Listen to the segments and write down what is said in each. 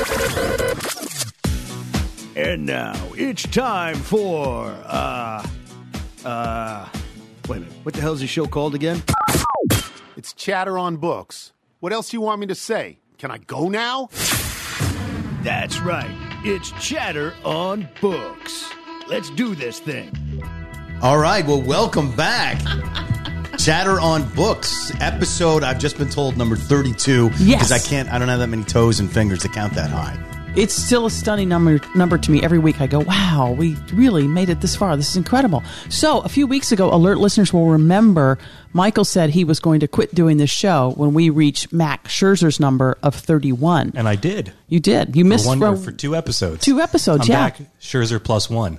And now it's time for, wait a minute. What the hell is the show called again? It's Chatter on Books. What else do you want me to say? Can I go now? That's right. It's Chatter on Books. Let's do this thing. All right. Well, welcome back. Chatter on Books episode. I've just been told number 32. Yes. Because I don't have that many toes and fingers to count that high. It's still a stunning number to me. Every week I go, wow, we really made it this far. This is incredible. So a few weeks ago, alert listeners will remember Michael said he was going to quit doing this show when we reached Max Scherzer's number of 31. And I did. You did. You missed for 2 episodes. 2 episodes, I'm yeah. back. Scherzer plus 1.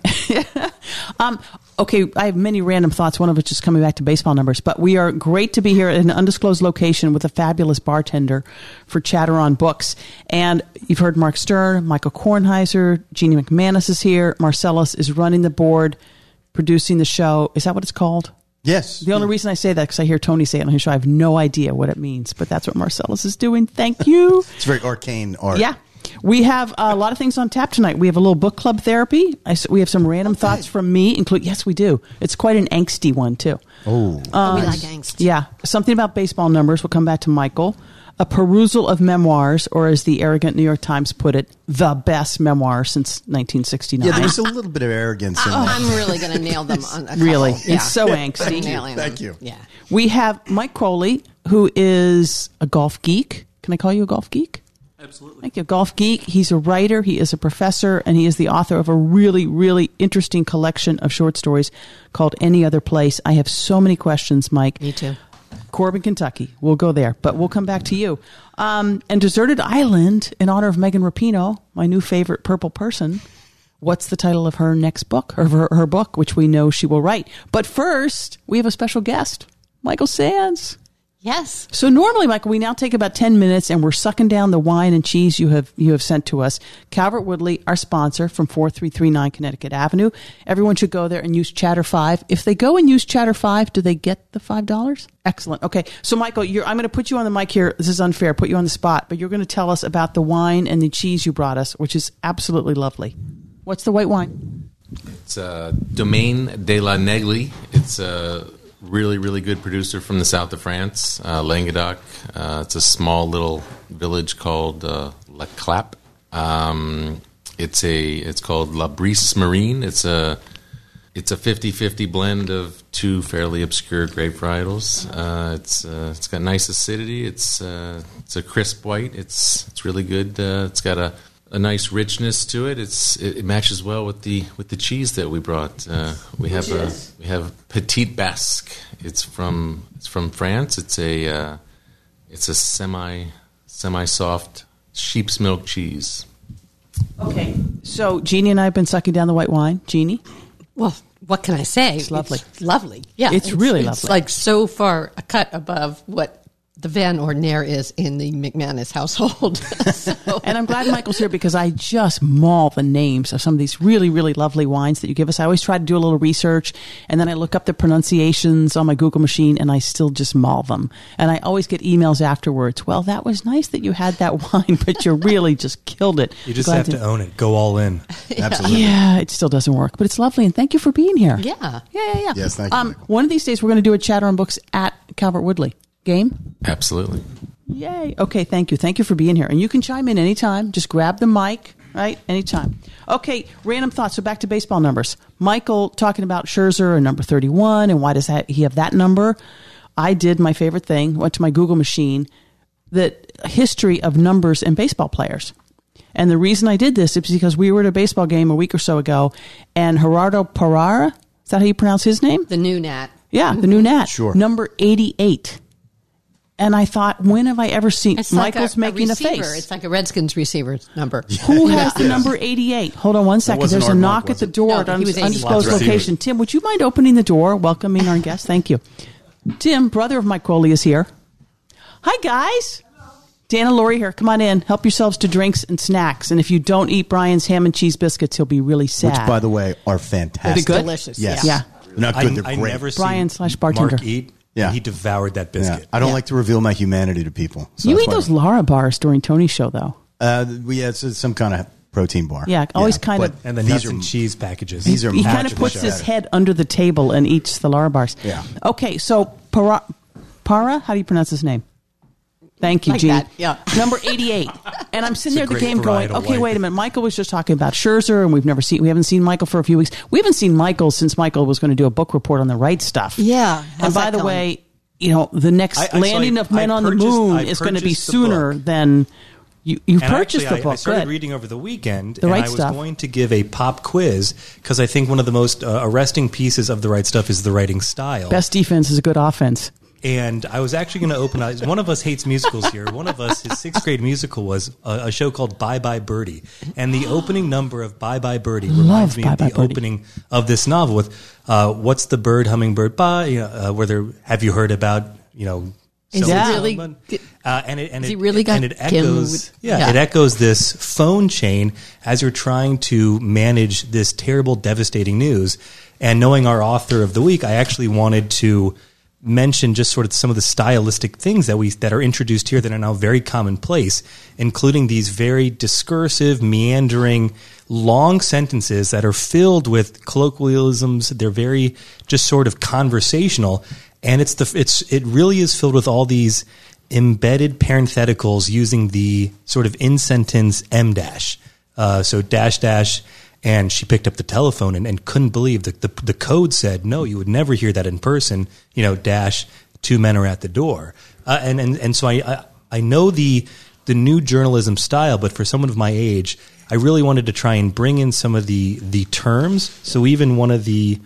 Okay, I have many random thoughts, one of which is coming back to baseball numbers, but we are great to be here at an undisclosed location with a fabulous bartender for Chatter on Books. And you've heard Mark Stern, Michael Kornheiser, Jeannie McManus is here, Marcellus is running the board, producing the show. Is that what it's called? Yes. The only reason I say that because I hear Tony say it on his show. I have no idea what it means, but that's what Marcellus is doing. Thank you. It's very arcane art. Yeah. We have a lot of things on tap tonight. We have a little book club therapy. We have some random thoughts from me, yes, we do. It's quite an angsty one, too. Oh. We like angst. Yeah. Something about baseball numbers. We'll come back to Michael. A perusal of memoirs, or as the arrogant New York Times put it, the best memoir since 1969. Yeah, there's a little bit of arrogance in that. I'm really going to nail them on a couple. Really? Yeah. It's so angsty. Thank you. Yeah. We have Mike Coley, who is a golf geek. Can I call you a golf geek? Absolutely. Thank you. Golf geek. He's a writer. He is a professor, and he is the author of a really, really interesting collection of short stories called Any Other Place. I have so many questions, Mike. Me too. Corbin, Kentucky. We'll go there, but we'll come back to you. And Deserted Island, in honor of Megan Rapinoe, my new favorite purple person. What's the title of her next book, or her book, which we know she will write? But first, we have a special guest, Michael Sands. Yes. So normally, Michael, we now take about 10 minutes and we're sucking down the wine and cheese you have sent to us. Calvert Woodley, our sponsor from 4339 Connecticut Avenue. Everyone should go there and use Chatter 5. If they go and use Chatter 5, do they get the $5? Excellent. Okay. So Michael, I'm going to put you on the mic here. This is unfair. Put you on the spot, but you're going to tell us about the wine and the cheese you brought us, which is absolutely lovely. What's the white wine? It's Domaine de la Negli. It's a really, really good producer from the south of France, Languedoc. It's a small little village called La Clappe. It's called La Brise Marine. It's a 50-50 blend of 2 fairly obscure grape varietals. It's got nice acidity. It's a crisp white. It's really good. It's got a nice richness to it. It matches well with the cheese that we brought. We have Petite Basque. It's from France. It's a semi soft sheep's milk cheese. Okay. So Jeannie and I have been sucking down the white wine. Jeannie? Well, what can I say? It's lovely. It's lovely. Yeah. It's really It's lovely. like so far a cut above what the Van Ordinaire is in the McManus household. And I'm glad Michael's here because I just maul the names of some of these really, really lovely wines that you give us. I always try to do a little research, and then I look up the pronunciations on my Google machine, and I still just maul them. And I always get emails afterwards. Well, that was nice that you had that wine, but you really just killed it. You just have to own it. Go all in. Absolutely. Yeah, it still doesn't work, but it's lovely, and thank you for being here. Yeah. Yeah. Yes, thank you, Michael. One of these days, we're going to do a Chatter on Books at Calvert Woodley. Game? Absolutely. Yay. Okay, thank you. Thank you for being here. And you can chime in anytime. Just grab the mic, right? Anytime. Okay, random thoughts. So back to baseball numbers. Michael talking about Scherzer and number 31, and why does he have that number? I did my favorite thing, went to my Google machine, the history of numbers and baseball players. And the reason I did this is because we were at a baseball game a week or so ago, and Gerardo Parra, is that how you pronounce his name? The new Nat. Yeah, the new Nat. Sure. Number 88. And I thought, when have I ever seen It's Michael's like making a receiver. face? It's like a Redskins receiver's number. Who has the number 88? Hold on one second. wasn't There's a Art knock Monk, at was the it? door No, at an he was 80. undisclosed Lots of location. Tim, would you mind opening the door, welcoming our guest? Thank you. Tim, brother of Mike Coley, is here. Hi, guys. Dan and Lori here. Come on in. Help yourselves to drinks and snacks. And if you don't eat Brian's ham and cheese biscuits, he'll be really sad. Which, by the way, are fantastic. good? Delicious. Yes. Yeah. They're not good, they're I great. never Brian seen / bartender. Mark eat. Yeah. And he devoured that Yeah. biscuit. I don't Yeah. like to reveal my humanity to people. So You that's eat why- those Lara bars during Tony's show, though. It's some kind of protein bar. Yeah, always kind but of. And the these nuts are- and cheese packages. These are He kind of magical puts his cheddar. head under the table and eats the Lara bars. Yeah. Okay, so Para, how do you pronounce his name? Thank you, Like Gene. that, yeah. Number 88. And I'm sitting there at the great game going, varietal okay, white. wait a minute. Michael was just talking about Scherzer, and we haven't seen Michael for a few weeks. We haven't seen Michael since Michael was going to do a book report on the right stuff. Yeah. And How's by that the going? way, the next I landing of Men on the purchased- Moon I is going to be purchased the sooner book. than you And purchased actually, the book. I started Good. reading over the weekend, The and Right I was Stuff. going to give a pop quiz because I think one of the most arresting pieces of The Right Stuff is the writing style. Best defense is a good offense. And I was actually going to open up. One of us hates musicals here. One of us, his sixth grade musical was a show called Bye Bye Birdie. And the opening number of Bye Bye Birdie reminds me Bye of the Bye Birdie. opening of this novel with what's the bird, hummingbird, bye? Have you heard about, Is so- it really? and it He really got and it Kim echoes with- it echoes this phone chain as you're trying to manage this terrible, devastating news. And knowing our author of the week, I actually wanted to mention just sort of some of the stylistic things that are introduced here that are now very commonplace, including these very discursive, meandering, long sentences that are filled with colloquialisms. They're very just sort of conversational, and it really is filled with all these embedded parentheticals using the sort of in sentence M dash. So dash dash. And she picked up the telephone and couldn't believe the code said, no, you would never hear that in person, dash, 2 men are at the door. And so I know the new journalism style, but for someone of my age, I really wanted to try and bring in some of the terms. So even one of the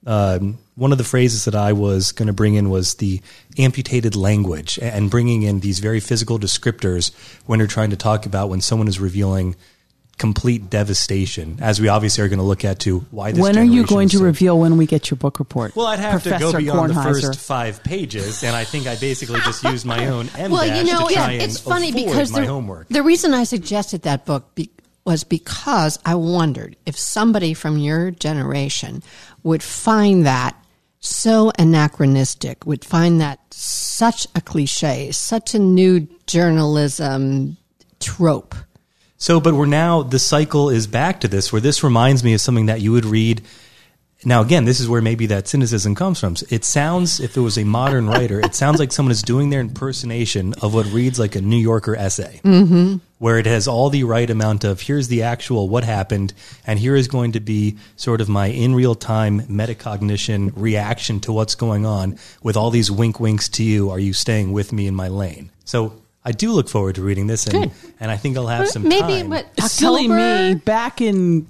phrases that I was going to bring in was the amputated language, and bringing in these very physical descriptors when you're trying to talk about when someone is revealing complete devastation, as we obviously are going to look at to why this When are you generation going is to so- reveal when we get your book report? Well, I'd have to Professor go beyond the Kornheiser. first 5 pages, and I think I basically just used my own M Well, dash to try and it's funny avoid because my homework. the reason I suggested that book was because I wondered if somebody from your generation would find that so anachronistic, would find that such a cliche, such a new journalism trope. So, but the cycle is back to this, where this reminds me of something that you would read. Now, again, this is where maybe that cynicism comes from. It sounds, if it was a modern writer, it sounds like someone is doing their impersonation of what reads like a New Yorker essay, where it has all the right amount of, here's the actual what happened, and here is going to be sort of my in real time metacognition reaction to what's going on with all these wink winks to you. Are you staying with me in my lane? So I do look forward to reading this, and I think I'll have some Maybe time. what Silly October? me, back in,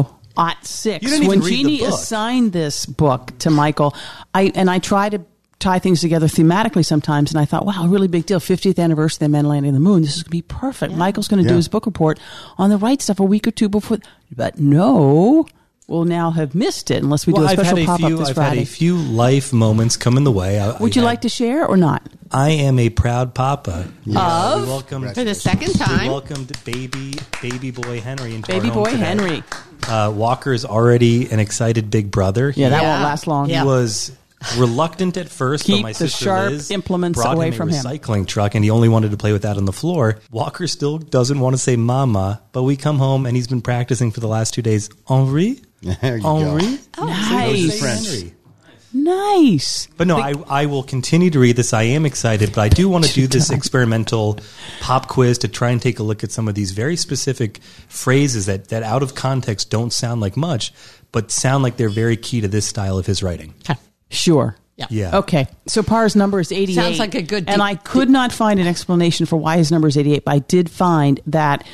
'06, You didn't even when read the Jeannie book. assigned this book to Michael, I try to tie things together thematically sometimes, and I thought, wow, really big deal, 50th anniversary of the Men Landing on the Moon. This is going to be perfect. Michael's going to do his book report on the right stuff a week or two before. But no, we'll now have missed it unless we do a special pop-up this I've Friday. had a few life moments come in the way. Would you like to share or not? I am a proud papa. We welcomed, For the second time. We welcomed baby boy Henry into Baby our home boy today. Henry. Walker is already an excited big brother. Yeah, that Yeah. won't last long. He was reluctant at first, Keep but my the sister sharp Liz implements brought away him from a him. recycling truck, and he only wanted to play with that on the floor. Walker still doesn't want to say mama, but we come home and he's been practicing for the last 2 days. Henri? There you Henri? go. Nice. French. Henry. Nice. But no, I will continue to read this. I am excited, but I do want to do this experimental pop quiz to try and take a look at some of these very specific phrases that out of context don't sound like much, but sound like they're very key to this style of his writing. Sure. Yeah. Okay. So Parr's number is 88. Sounds like a good And I could not find an explanation for why his number is 88, but I did find that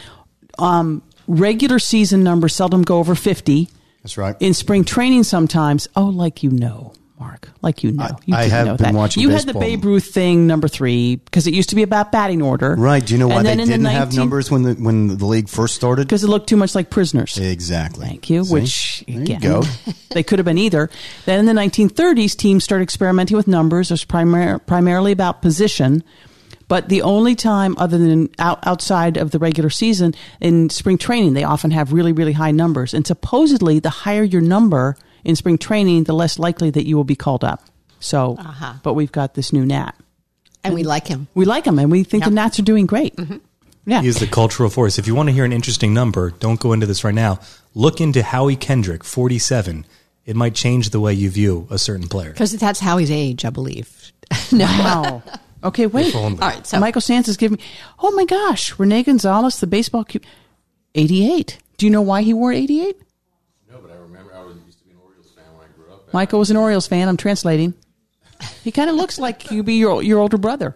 regular season numbers seldom go over 50. That's right. In spring training sometimes. Oh, like Mark. Like you know. You I did have know been that. watching You had baseball. the Babe Ruth thing, number 3, because it used to be about batting order. Right. Do you know why And they then in the didn't have numbers when the league first started? Because it looked too much like prisoners. Exactly. Thank you. See? Which, There again, you go. they could have been either. Then in the 1930s, teams started experimenting with numbers. It was primarily about position. But the only time other than outside of the regular season, in spring training, they often have really, really high numbers. And supposedly, the higher your number in spring training, the less likely that you will be called up. So, but we've got this new Nat. And we like him. We like him, and we think the Nats are doing great. Yeah. He is the cultural force. If you want to hear an interesting number, don't go into this right now. Look into Howie Kendrick, 47. It might change the way you view a certain player. Because that's Howie's age, I believe. No. Wow. Okay, wait. All right, so Michael Sands is giving me, oh my gosh, Rene Gonzalez, the baseball cube, 88. Do you know why he wore 88? No, but I remember I used to be an Orioles fan when I grew up. Michael was an Orioles fan. I'm translating. He kind of looks like he could be your older brother.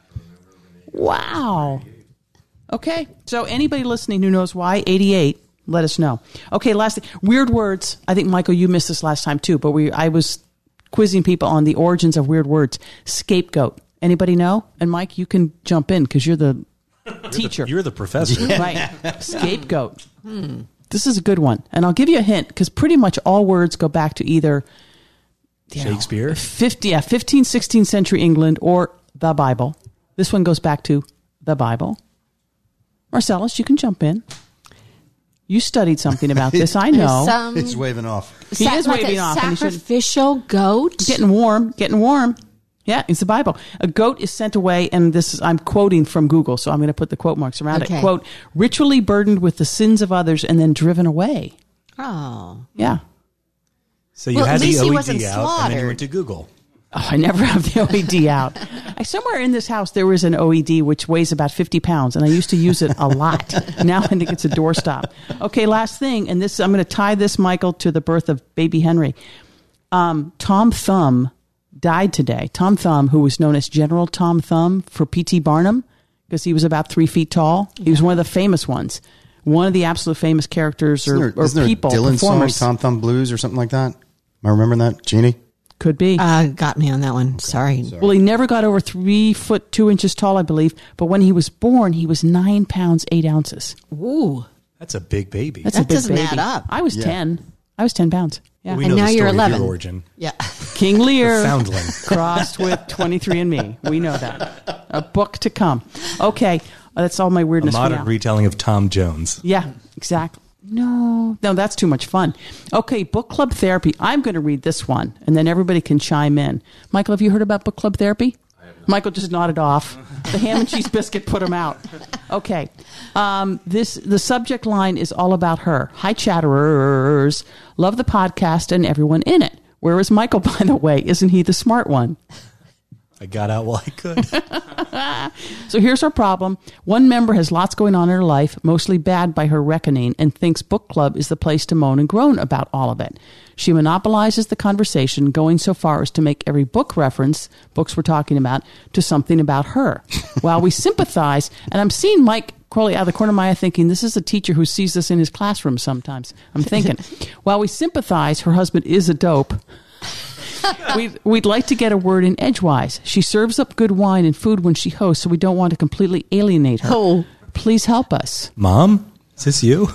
Wow. Okay, so anybody listening who knows why 88, let us know. Okay, last thing. Weird words. I think, Michael, you missed this last time too, but I was quizzing people on the origins of weird words. Scapegoat. Anybody know? And Mike, you can jump in because you're the teacher. You're the professor. Right. Scapegoat. This is a good one. And I'll give you a hint because pretty much all words go back to either Shakespeare? 15th, 16th century England or the Bible. This one goes back to the Bible. Marcellus, you can jump in. You studied something about this. I know. He's waving off. He is like waving a off. And he sacrificial goat? getting warm. Yeah, it's the Bible. A goat is sent away, and I'm quoting from Google, so I'm going to put the quote marks around it. Quote, ritually burdened with the sins of others and then driven away. Oh. Yeah. So you Well, had at the least he OED wasn't out, and then you slaughtered. went to Google. Oh, I never have the OED out. Somewhere in this house, there was an OED which weighs about 50 pounds, and I used to use it a lot. Now I think it's a doorstop. Okay, last thing, and this I'm going to tie this, Michael, to the birth of baby Henry. Tom Thumb died today. Tom Thumb, who was known as General Tom Thumb for P.T. Barnum, because he was about 3 feet tall. He was one of the famous ones. One of the absolute famous characters or people, Dylan performers. song, Tom Thumb Blues or something like that? Am I remembering that, Jeannie? Could be. Got me on that one. Sorry. Well, he never got over 3 foot 2 inches tall, I believe. But when he was born, he was 9 pounds 8 ounces. Ooh. That's a big baby. That's That a big doesn't baby. add up. I was 10. I was 10 pounds. Yeah. We And know now the you're story 11. of your origin. Yeah. King Lear The foundling. crossed with 23andMe. We know that. A book to come. Okay. That's all my A weirdness for modern now. retelling of Tom Jones. Yeah, exactly. No, that's too much fun. Okay, book club therapy. I'm going to read this one, and then everybody can chime in. Michael, have you heard about book club therapy? Michael just nodded off. The ham and cheese biscuit put him out. Okay. The subject line is all about her. Hi, chatterers. Love the podcast and everyone in it. Where is Michael, by the way? Isn't he the smart one? I got out while I could. So here's our problem. One member has lots going on in her life, mostly bad by her reckoning, and thinks book club is the place to moan and groan about all of it. She monopolizes the conversation, going so far as to make every book reference, books we're talking about, to something about her. While we sympathize, and I'm seeing Mike Crowley out of the corner of my eye thinking, this is a teacher who sees this in his classroom sometimes. I'm thinking, while we sympathize, her husband is a dope. We'd like to get a word in edgewise. She serves up good wine and food when she hosts, so we don't want to completely alienate her. Oh. Please help us. Mom, is this you?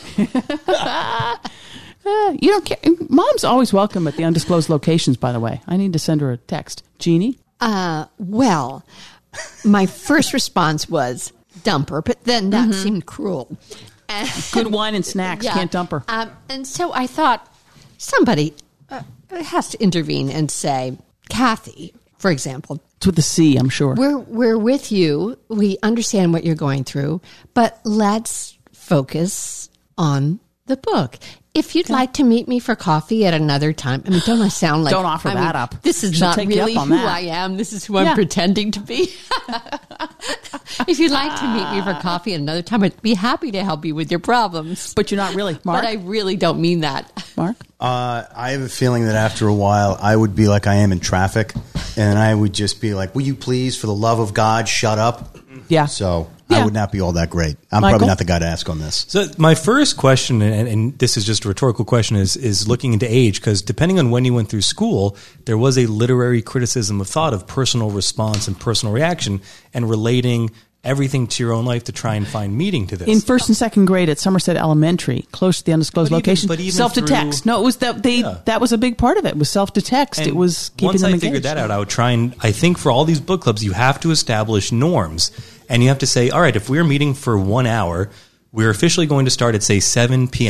You don't care. Mom's always welcome at the undisclosed locations, by the way. I need to send her a text. Jeannie? Well, my first response was dump her, but then that seemed cruel. Good wine and snacks. Yeah. Can't dump her. And so I thought somebody has to intervene and say, Kathy, for example, It's with the C, I'm sure. we're with you. We understand what you're going through, but let's focus on the book. If you'd like to meet me for coffee at another time, I mean, don't I sound like... Don't offer that up. This is She'll not take you really up on who that. I am. This is who Yeah. I'm pretending to be. If you'd like to meet me for coffee at another time, I'd be happy to help you with your problems. But you're not really. Mark? But I really don't mean that. Mark? I have a feeling that after a while, I would be like I am in traffic, and I would just be like, will you please, for the love of God, shut up? Yeah. So Yeah. I would not be all that great. I'm Michael? probably not the guy to ask on this. So my first question, and this is just a rhetorical question, is looking into age, because depending on when you went through school, there was a literary criticism of thought of personal response and personal reaction and relating everything to your own life to try and find meaning to this. In first and second grade at Somerset Elementary, close to the undisclosed But even- location, but even self-detect. through- No, it was that that was a big part of it. Was self-detect. It was keeping once them I engaged. figured that out, I would try and I think for all these book clubs, you have to establish norms, and you have to say, all right, if we're meeting for 1 hour, we're officially going to start at say 7 p.m.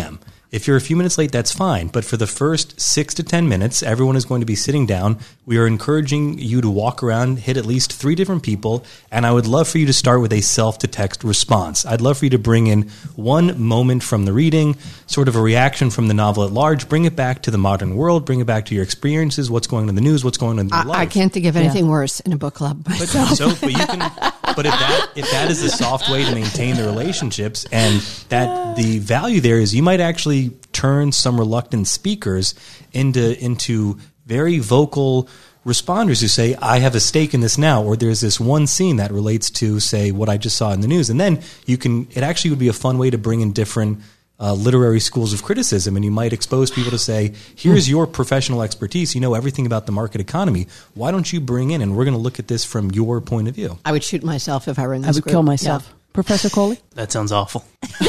If you're a few minutes late, that's fine. But for the first 6 to 10 minutes, everyone is going to be sitting down. We are encouraging you to walk around, hit at least 3 different people, and I would love for you to start with a self-to-text response. I'd love for you to bring in one moment from the reading, sort of a reaction from the novel at large, bring it back to the modern world, bring it back to your experiences, what's going on in the news, what's going on in your life. I can't think of anything worse in a book club myself. But if that is the soft way to maintain the relationships, and that the value there is you might actually turn some reluctant speakers into very vocal responders who say, I have a stake in this now, or there's this one scene that relates to, say, what I just saw in the news. And then it actually would be a fun way to bring in different literary schools of criticism, and you might expose people to say, here's your professional expertise. You know everything about the market economy. Why don't you bring in, and we're going to look at this from your point of view. I would shoot myself if I were in this I would group. kill myself. Yeah. Professor Coley? That sounds awful.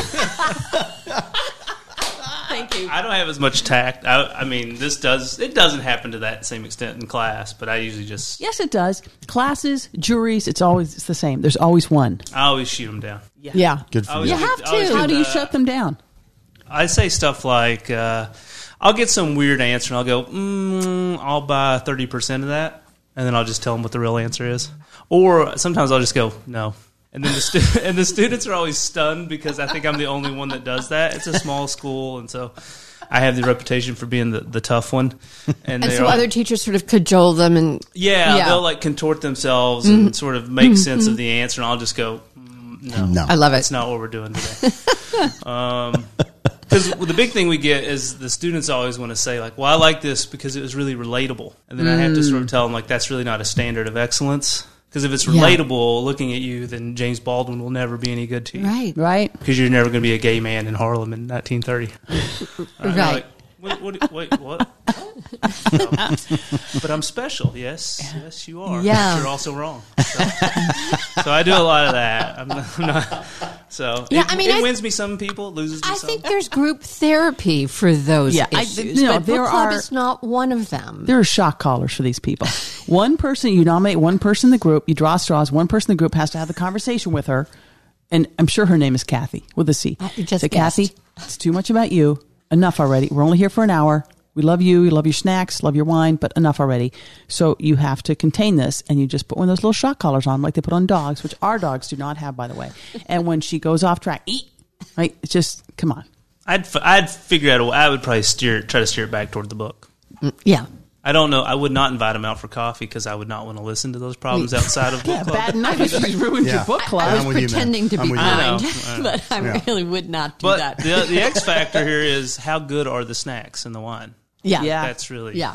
Thank you. I don't have as much tact. I mean, it doesn't happen to that same extent in class, but I usually just... Yes, it does. Classes, juries, it's the same. There's always one. I always shoot them down. Yeah. Good for Always you. You have always to. get How do you the- shut them down? I say stuff like, I'll get some weird answer, and I'll go, I'll buy 30% of that, and then I'll just tell them what the real answer is. Or sometimes I'll just go, no. And then the students are always stunned because I think I'm the only one that does that. It's a small school, and so I have the reputation for being the tough one. And so other teachers sort of cajole them and... Yeah, they'll like contort themselves and sort of make sense of the answer, and I'll just go, no. I love it. That's not what we're doing today. Because the big thing we get is the students always want to say, like, well, I like this because it was really relatable. And then I have to sort of tell them, like, that's really not a standard of excellence. Because if it's relatable looking at you, then James Baldwin will never be any good to you. Right. Right? Because you're never going to be a gay man in Harlem in 1930. Right. Wait, what? No. But I'm special. Yes, you are. Yeah. But you're also wrong. So I do a lot of that. I'm not, so Yeah, it wins me some people, it loses me I some. think there's group therapy for those issues, but there book club are- is not one of them. There are shock collars for these people. One person, you nominate one person in the group, you draw straws, one person in the group has to have the conversation with her, and I'm sure her name is Kathy, with a C. You just Say, guessed. Kathy, it's too much about you. Enough already. We're only here for an hour. We love you. We love your snacks, love your wine, but enough already. So you have to contain this, and you just put one of those little shock collars on, like they put on dogs, which our dogs do not have, by the way. And when she goes off track, eat. Right? It's just, come on. I'd figure out a way. I would probably try to steer it back toward the book. Yeah. I don't know. I would not invite him out for coffee because I would not want to listen to those problems outside of book Yeah, club. bad night. She's ruined your book club. I was I'm with you, man. pretending to I'm be with you. kind, I know. but I really would not do But that. the X factor here is how good are the snacks and the wine. Yeah. That's really Yeah.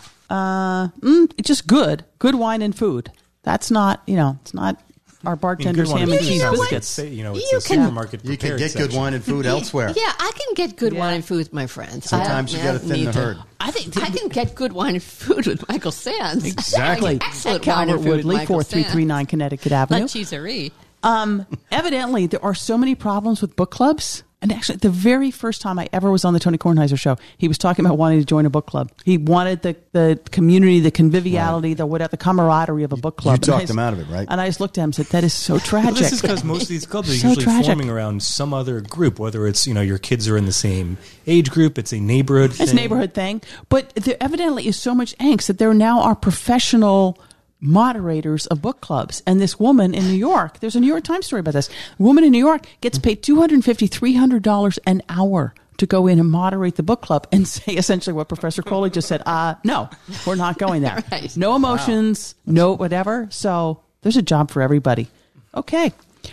It's just good wine and food. That's not, it's not our bartender's ham and cheese biscuits. It's You a can- supermarket You can prepared get good section. wine and food elsewhere. Yeah, I can get good wine and food with my friends. Sometimes you gotta thin need the to. herd. I can get good wine and food with Michael Sands. Exactly. Excellent At wine Calvert and food with Woodley, Michael 4339 Connecticut Avenue. La Cheeserie. Evidently, there are so many problems with book clubs. And actually, the very first time I ever was on the Tony Kornheiser show, he was talking about wanting to join a book club. He wanted the community, the conviviality, the camaraderie of a book club. You talked And I him out of it, right? And I just looked at him and said, that is so tragic. Well, this is because most of these clubs are So usually tragic. forming around some other group, whether it's, your kids are in the same age group, it's a neighborhood thing. It's a neighborhood thing. But there evidently is so much angst that there now are professional moderators of book clubs. And this woman in New York, there's a New York Times story about this. A woman in New York gets paid $250, $300 an hour to go in and moderate the book club and say essentially what Professor Coley just said. No, we're not going there. Right. No emotions, no whatever. So there's a job for everybody. Okay.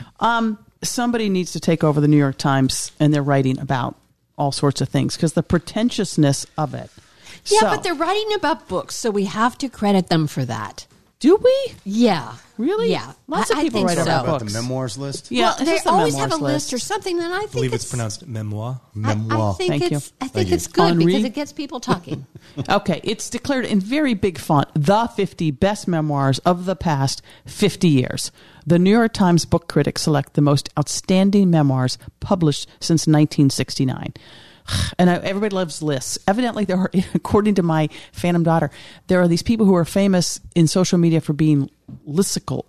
Somebody needs to take over the New York Times and they're writing about all sorts of things because the pretentiousness of it. Yeah, So- but they're writing about books, so we have to credit them for that. Do we? Yeah. Really? Yeah. Lots of I people think write so. about About books. the memoirs list? Yeah, Well, it's they just the always have a memoirs list or something, and I think I believe it's pronounced memoir. Memoir. I think Thank you. it's good Henri? because it gets people talking. Okay, it's declared in very big font, the 50 best memoirs of the past 50 years. The New York Times book critics select the most outstanding memoirs published since 1969. And everybody loves lists. Evidently, there are, according to my phantom daughter, there are these people who are famous in social media for being listicles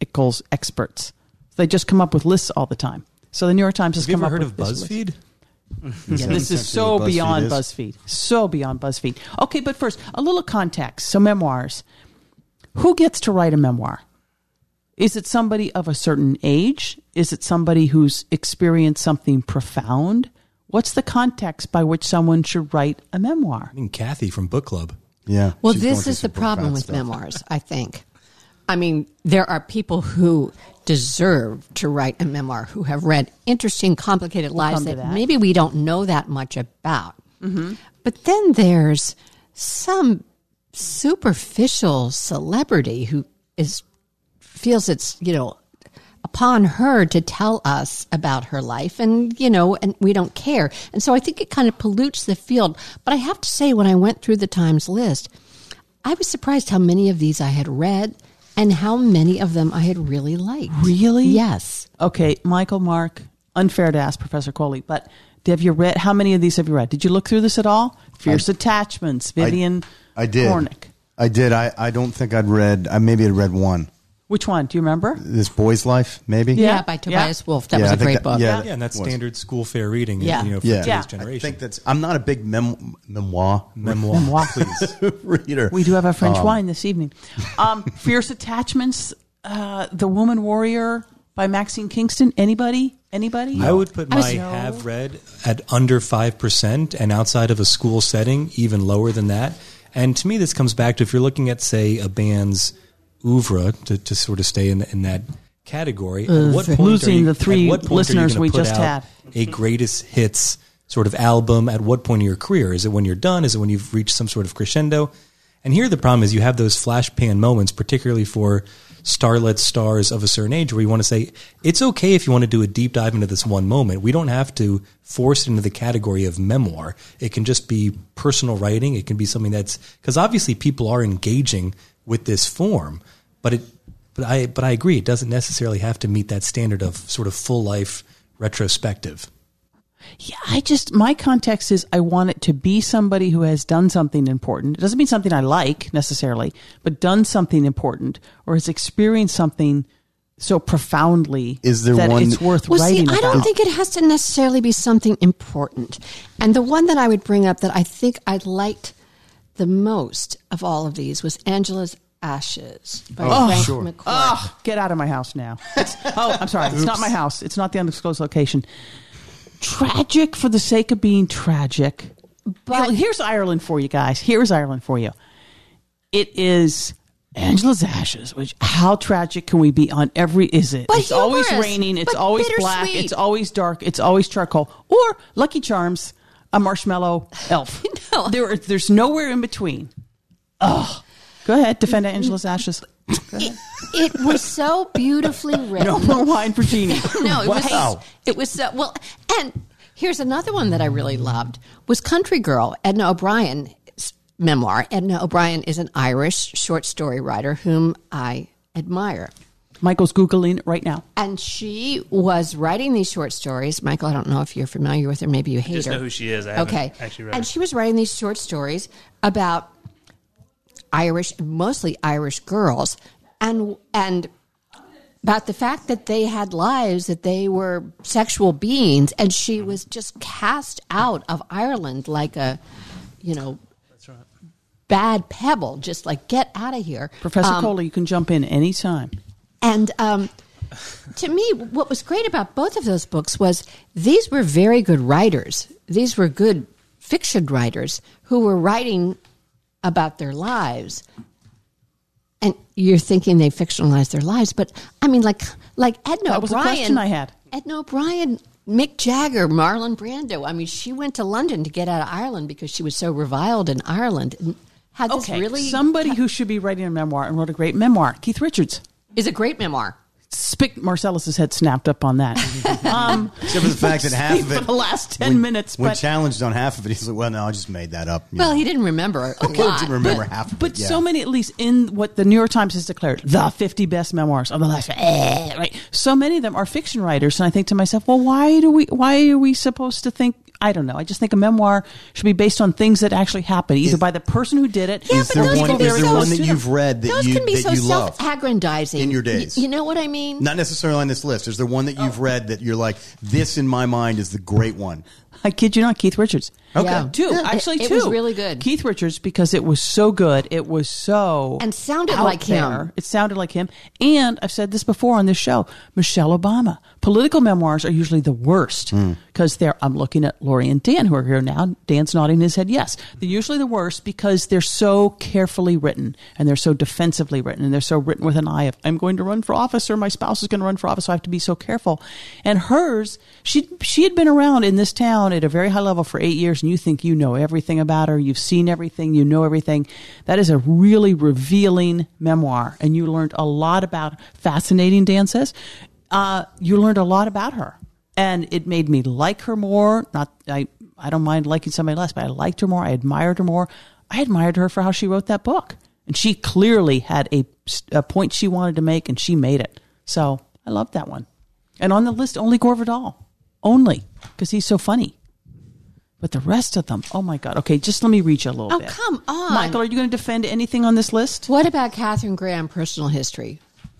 experts. They just come up with lists all the time. So the New York Times has Have you come ever up heard with of this list. BuzzFeed? Yeah, this is so BuzzFeed beyond is. BuzzFeed. So beyond BuzzFeed. Okay, but first, a little context. So memoirs. Who gets to write a memoir? Is it somebody of a certain age? Is it somebody who's experienced something profound? What's the context by which someone should write a memoir? I mean, Kathy from Book Club. Yeah. Well, she's going this through is the some problem profound with stuff. memoirs, I think. I mean, there are people who deserve to write a memoir who have read interesting, complicated lives come to that that. maybe we don't know that much about. But then there's some superficial celebrity who feels it's, upon her to tell us about her life and we don't care. And so I think it kind of pollutes the field. But I have to say, when I went through the Times list, I was surprised how many of these I had read and how many of them I had really liked. Really? Yes. Okay, Michael, Mark, unfair to ask Professor Coley, but have you read, how many of these have you read? Did you look through this at all? Fierce Attachments, Vivian I did. Hornick. I did. I don't think I'd read. I maybe had read one. Which one? Do you remember? This Boy's Life, maybe. Yeah, by Tobias Wolff. That Yeah, was I a think great that- book. yeah. Yeah, and that's was. standard school fare reading. Yeah. For Yeah. today's Yeah. I generation. think that's. I'm not a big memoir memoir, please. reader. We do have a French wine this evening. Fierce Attachments, The Woman Warrior by Maxine Kingston. Anybody? I would put my have read at under 5%, and outside of a school setting, even lower than that. And to me, this comes back to if you're looking at, say, a band's oeuvre, to sort of stay in that category. At what point Losing the at three what point are you listeners gonna we put just out had. a greatest hits sort of album? At what point in your career? Is it when you're done? Is it when you've reached some sort of crescendo? And here the problem is you have those flash pan moments, particularly for starlets, stars of a certain age, where you want to say, it's okay if you want to do a deep dive into this one moment. We don't have to force it into the category of memoir. It can just be personal writing. It can be something that's, because obviously people are engaging with this form, but I agree, it doesn't necessarily have to meet that standard of sort of full life retrospective. Yeah, my context is I want it to be somebody who has done something important. It doesn't mean something I like necessarily, but done something important or has experienced something so profoundly Is there that one- it's worth Well, see, writing I about. don't think it has to necessarily be something important. And the one that I would bring up that I think I liked the most of all of these was Angela's Ashes by Frank McCourt. Oh, get out of my house now. I'm sorry. It's not my house. It's not the undisclosed location. Tragic for the sake of being tragic. But here's Ireland for you guys. Here's Ireland for you. It is Angela's Ashes, which how tragic can we be on every, is it? But It's always humorous, raining. It's but always black. bittersweet. It's always dark. It's always charcoal. Or Lucky Charms, a marshmallow elf. No. There's nowhere in between. Oh, go ahead. Defend Angela's Ashes. It was so beautifully written. No more wine for Jeannie. No, Wow. it was so well. And here's another one that I really loved was Country Girl, Edna O'Brien's memoir. Edna O'Brien is an Irish short story writer whom I admire. Michael's Googling it right now. And she was writing these short stories. Michael, I don't know if you're familiar with her. Maybe you hate Just her. know who she is. I haven't Okay. actually read And it. she was writing these short stories about Irish, mostly Irish girls, and about the fact that they had lives, that they were sexual beings, and she was just cast out of Ireland like a, bad pebble, just like get out of here. Professor Kohler, you can jump in anytime. And to me, what was great about both of those books was these were very good writers. These were good fiction writers who were writing about their lives. And you're thinking they fictionalized their lives, but I mean, like Edna That was a O'Brien. question I had. Edna O'Brien, Mick Jagger, Marlon Brando. I mean, she went to London to get out of Ireland because she was so reviled in Ireland. And had this Okay, really somebody who should be writing a memoir and wrote a great memoir. Keith Richards. is a great memoir. Marcellus's head snapped up on that. Except for the fact that half of for it. the last 10 minutes. When But, challenged on half of it, he's like, well, no, I just made that up. Well, he didn't remember a lot. didn't remember half of but it. Yeah. so many, at least in what the New York Times has declared, the 50 best memoirs of the last, right? So many of them are fiction writers. And I think to myself, well, why are we supposed to think I don't know. I just think a memoir should be based on things that actually happened, either by the person who did it. Yeah, Is but there those one, can be is there so- one that you've read that Those you can be that so you love self-aggrandizing in your days? You know what I mean? Not necessarily on this list. Is there one that you've read that you're like, this in my mind is the great one? I kid you not, Keith Richards. Okay. Yeah. Two, Yeah, actually it two. was really good. Keith Richards, because it was so good. It was so And sounded out like him. there. It sounded like him. And I've said this before on this show, Michelle Obama. Political memoirs are usually the worst because I'm looking at Lori and Dan who are here now. Dan's nodding his head yes. They're usually the worst because they're so carefully written and they're so defensively written and they're so written with an eye of, I'm going to run for office or my spouse is going to run for office, so I have to be so careful. And hers, she had been around in this town at a very high level for 8 years, and you think you know everything about her. You've seen everything. You know everything. That is a really revealing memoir, and you learned a lot about, fascinating, Dan says, you learned a lot about her, and it made me like her more. I don't mind liking somebody less, but I liked her more. I admired her more. I admired her for how she wrote that book, and she clearly had a point she wanted to make, and she made it. So I loved that one. And on the list, only Gore Vidal, only because he's so funny. But the rest of them, oh my God. Okay, just let me reach you a little bit. Oh, come on. Michael, are you going to defend anything on this list? What about Katharine Graham personal history?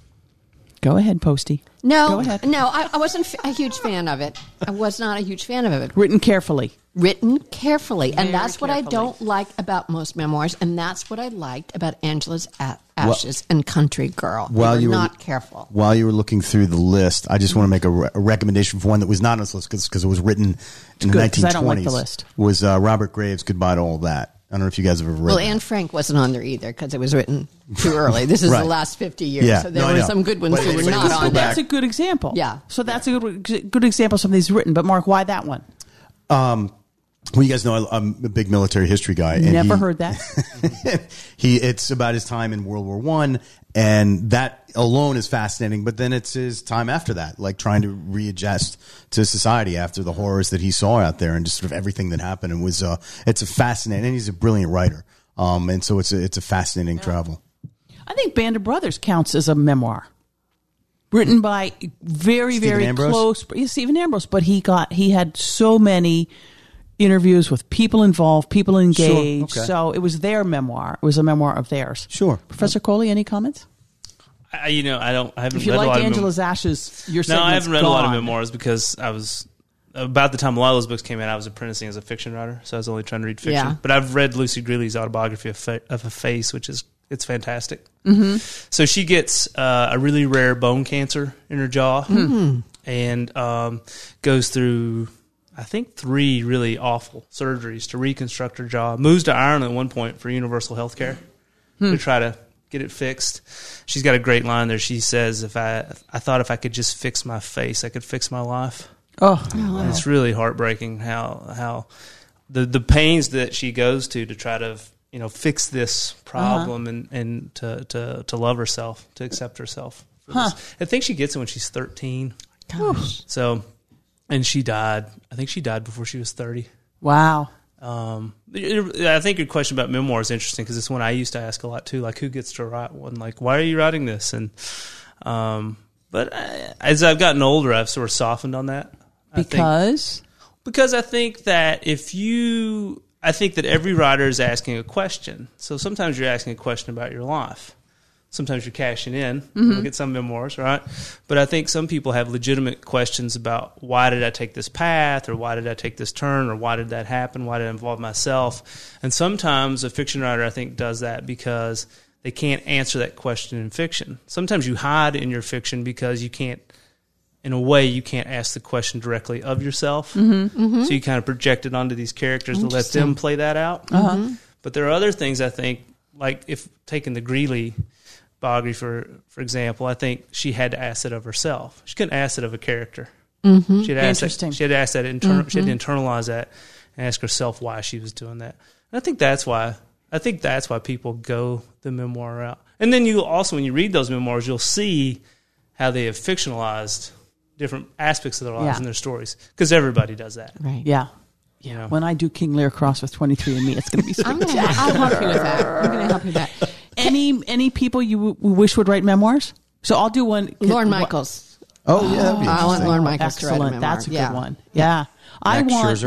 Go ahead, Posty. No, Go ahead. no, I wasn't a huge fan of it. I was not a huge fan of it. Written carefully. Written carefully. Very And that's what I carefully. don't like about most memoirs. And that's what I liked about Angela's Ashes and Country Girl. While They were you were not careful. While you were looking through the list, I just want to make a recommendation for one that was not on this list because it was written in the good, 'cause 1920s. I don't like the list. Was Robert Graves' Goodbye to All That. I don't know if you guys have ever read Well, that. Anne Frank wasn't on there either because it was written too early. This is Right. the last 50 years. Yeah. So there No, I were know. some good ones But that were it's a not good on go there. back. That's a good example. Yeah. So that's a good example of something that's written. But Mark, why that one? Well, you guys know I'm a big military history guy. And Never heard that. It's about his time in World War I, and that alone is fascinating. But then it's his time after that, like trying to readjust to society after the horrors that he saw out there and just sort of everything that happened. And it's a fascinating, and he's a brilliant writer. And so it's a fascinating travel. I think Band of Brothers counts as a memoir. Written by very, Stephen very Ambrose? close. Yeah, Stephen Ambrose. But he had so many interviews with people involved, people engaged. okay. So it was their memoir. It was a memoir of theirs. Sure. Professor Coley, any comments? I haven't If you read a lot liked of Angela's Ashes, your No, I segment's haven't read a lot of gone. memoirs because I was about the time a lot of those books came out. I was apprenticing as a fiction writer, so I was only trying to read fiction. Yeah. But I've read Lucy Greeley's autobiography of a Face, which is it's fantastic. Mm-hmm. So she gets a really rare bone cancer in her jaw, and goes through, I think, 3 really awful surgeries to reconstruct her jaw. Moves to Ireland at one point for universal health care to try to get it fixed. She's got a great line there. She says, I thought if I could just fix my face, I could fix my life. Oh, And it's really heartbreaking how the pains that she goes to try to fix this problem and to love herself, to accept herself. I think she gets it when she's 13. Gosh. So, and she died. I think she died before she was 30. wow. I think your question about memoir is interesting because it's one I used to ask a lot too. Like, who gets to write one? Like, why are you writing this? And but as I've gotten older, I've sort of softened on that. Because I think that I think that every writer is asking a question. So sometimes you're asking a question about your life. Sometimes you're cashing in. Look at some memoirs, right? But I think some people have legitimate questions about why did I take this path, or why did I take this turn, or why did that happen? Why did I involve myself? And sometimes a fiction writer, I think, does that because they can't answer that question in fiction. Sometimes you hide in your fiction because you can't, in a way, you can't ask the question directly of yourself. So you kind of project it onto these characters to let them play that out. But there are other things, I think, like if taking the Greeley biography, for example, I think she had to ask it of herself. She couldn't ask it of a character. She had to ask Interesting. that. She had to ask that. She had to internalize that and ask herself why she was doing that. And I think that's why people go the memoir route. And then you also, when you read those memoirs, you'll see how they have fictionalized different aspects of their lives Yeah. and their stories, because everybody does that. Right. yeah. You know, When I do King Lear cross with 23andMe, it's going to be I'll spectacular. help you with that. I'm going to help you with that. Any people you wish would write memoirs? So I'll do one. Lorne Michaels. Oh, yeah, that'd be I want interesting. Lorne Michaels to write a Excellent. memoir. That's a Yeah. good one. Yeah. I Max want. Scherzer.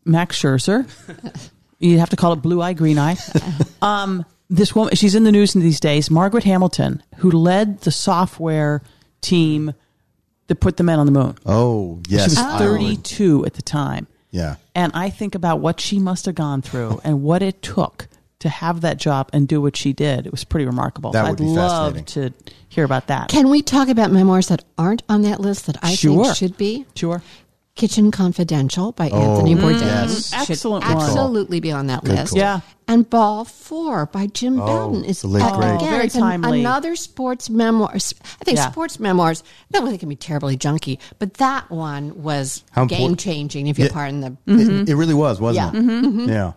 Max Scherzer. You have to call it blue eye, green eye. This woman, she's in the news these days, Margaret Hamilton, who led the software team that put the men on the moon. Oh, yes. She was 32 at the time. Yeah. And I think about what she must have gone through and what it took to have that job and do what she did. It was pretty remarkable. That So would I'd be love fascinating. to hear about that. Can we talk about memoirs that aren't on that list that I think should be? Sure. Kitchen Confidential by Anthony Bourdain yes. should Excellent one. absolutely be on that list. call. Yeah. And Ball 4 by Jim Bowden is the late great. Very it's timely. another sports memoir. I think Yeah. sports memoirs, not only can be terribly junky, but that one was How important- game changing, if you pardon the. It really was, wasn't it? Yeah.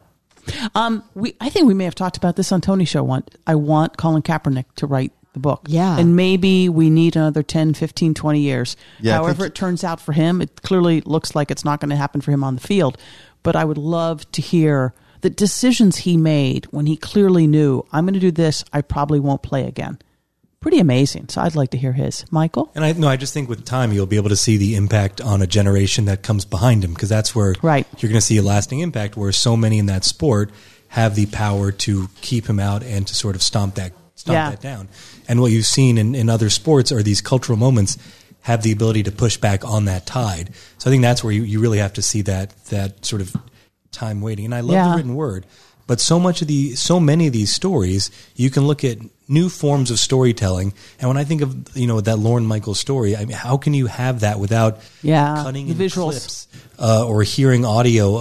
I think we may have talked about this on Tony's show once. I want Colin Kaepernick to write the book. Yeah. And maybe we need another 10, 15, 20 years. Yeah, I However think- it turns out for him, it clearly looks like it's not going to happen for him on the field. But I would love to hear the decisions he made when he clearly knew, I'm going to do this, I probably won't play again. Pretty amazing. So I'd like to hear his. Michael? And I just think with time you'll be able to see the impact on a generation that comes behind him, because that's where Right. you're going to see a lasting impact, where so many in that sport have the power to keep him out and to sort of stomp that down. And what you've seen in other sports are these cultural moments have the ability to push back on that tide. So I think that's where you really have to see that sort of time waiting. And I love the written word, but so many of these stories, you can look at new forms of storytelling. And when I think of, that Lorne Michaels story, I mean, how can you have that without cutting the in visuals. clips or hearing audio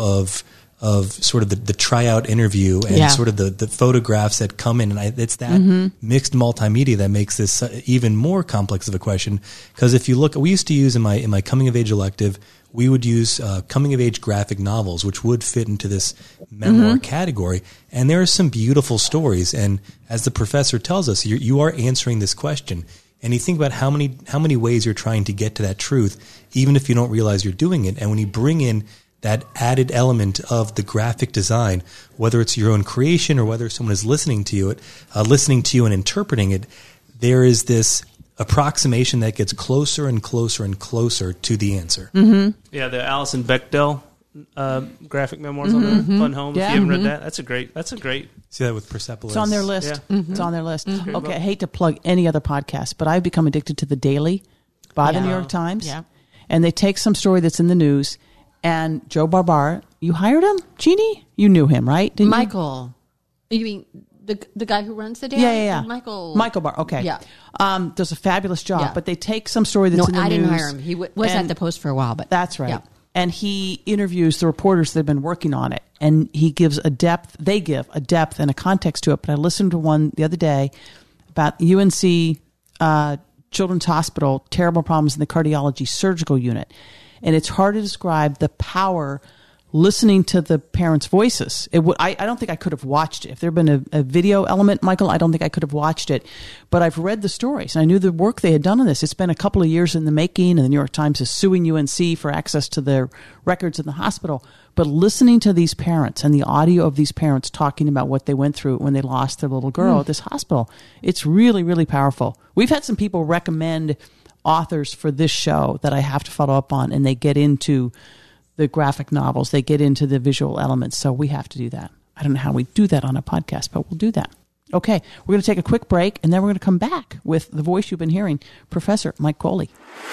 of sort of the tryout interview and sort of the photographs that come in. And it's that mixed multimedia that makes this even more complex of a question. Because if you look, we used to use in my coming of age elective, we would use coming of age graphic novels, which would fit into this memoir category. And there are some beautiful stories. And as the professor tells us, you are answering this question. And you think about how many ways you're trying to get to that truth, even if you don't realize you're doing it. And when you bring in that added element of the graphic design, whether it's your own creation or whether someone is listening to you and interpreting it, there is this approximation that gets closer and closer and closer to the answer. Mm-hmm. Yeah, the Alison Bechdel graphic memoirs on the Fun Home. Yeah. If you haven't read that, that's a great. See that with Persepolis. It's on their list. Yeah. It's on their list. Okay, I hate to plug any other podcast, but I've become addicted to The Daily by the New York Times. Yeah. And they take some story that's in the news, and Joe Barbara, you hired him? Jeannie? You knew him, right? Didn't you? Michael. You mean the guy who runs the Daily? Yeah. Michael Barr, okay. Yeah. Does a fabulous job, Yeah. but they take some story that's in the I news. didn't hire him. He was at and- the Post for a while, but That's right. Yeah. And he interviews the reporters that have been working on it, and he gives they give a depth and a context to it. But I listened to one the other day about UNC Children's Hospital, terrible problems in the cardiology surgical unit. And it's hard to describe the power listening to the parents' voices. I don't think I could have watched it. If there had been a video element, Michael, I don't think I could have watched it. But I've read the stories, and I knew the work they had done on this. It's been a couple of years in the making, and the New York Times is suing UNC for access to their records in the hospital. But listening to these parents and the audio of these parents talking about what they went through when they lost their little girl at this hospital, it's really, really powerful. We've had some people recommend authors for this show that I have to follow up on, and they get into the graphic novels, they get into the visual elements. So we have to do that. I don't know how we do that on a podcast, but we'll do that. Okay, we're going to take a quick break, and then we're going to come back with the voice you've been hearing, Professor Mike Coley.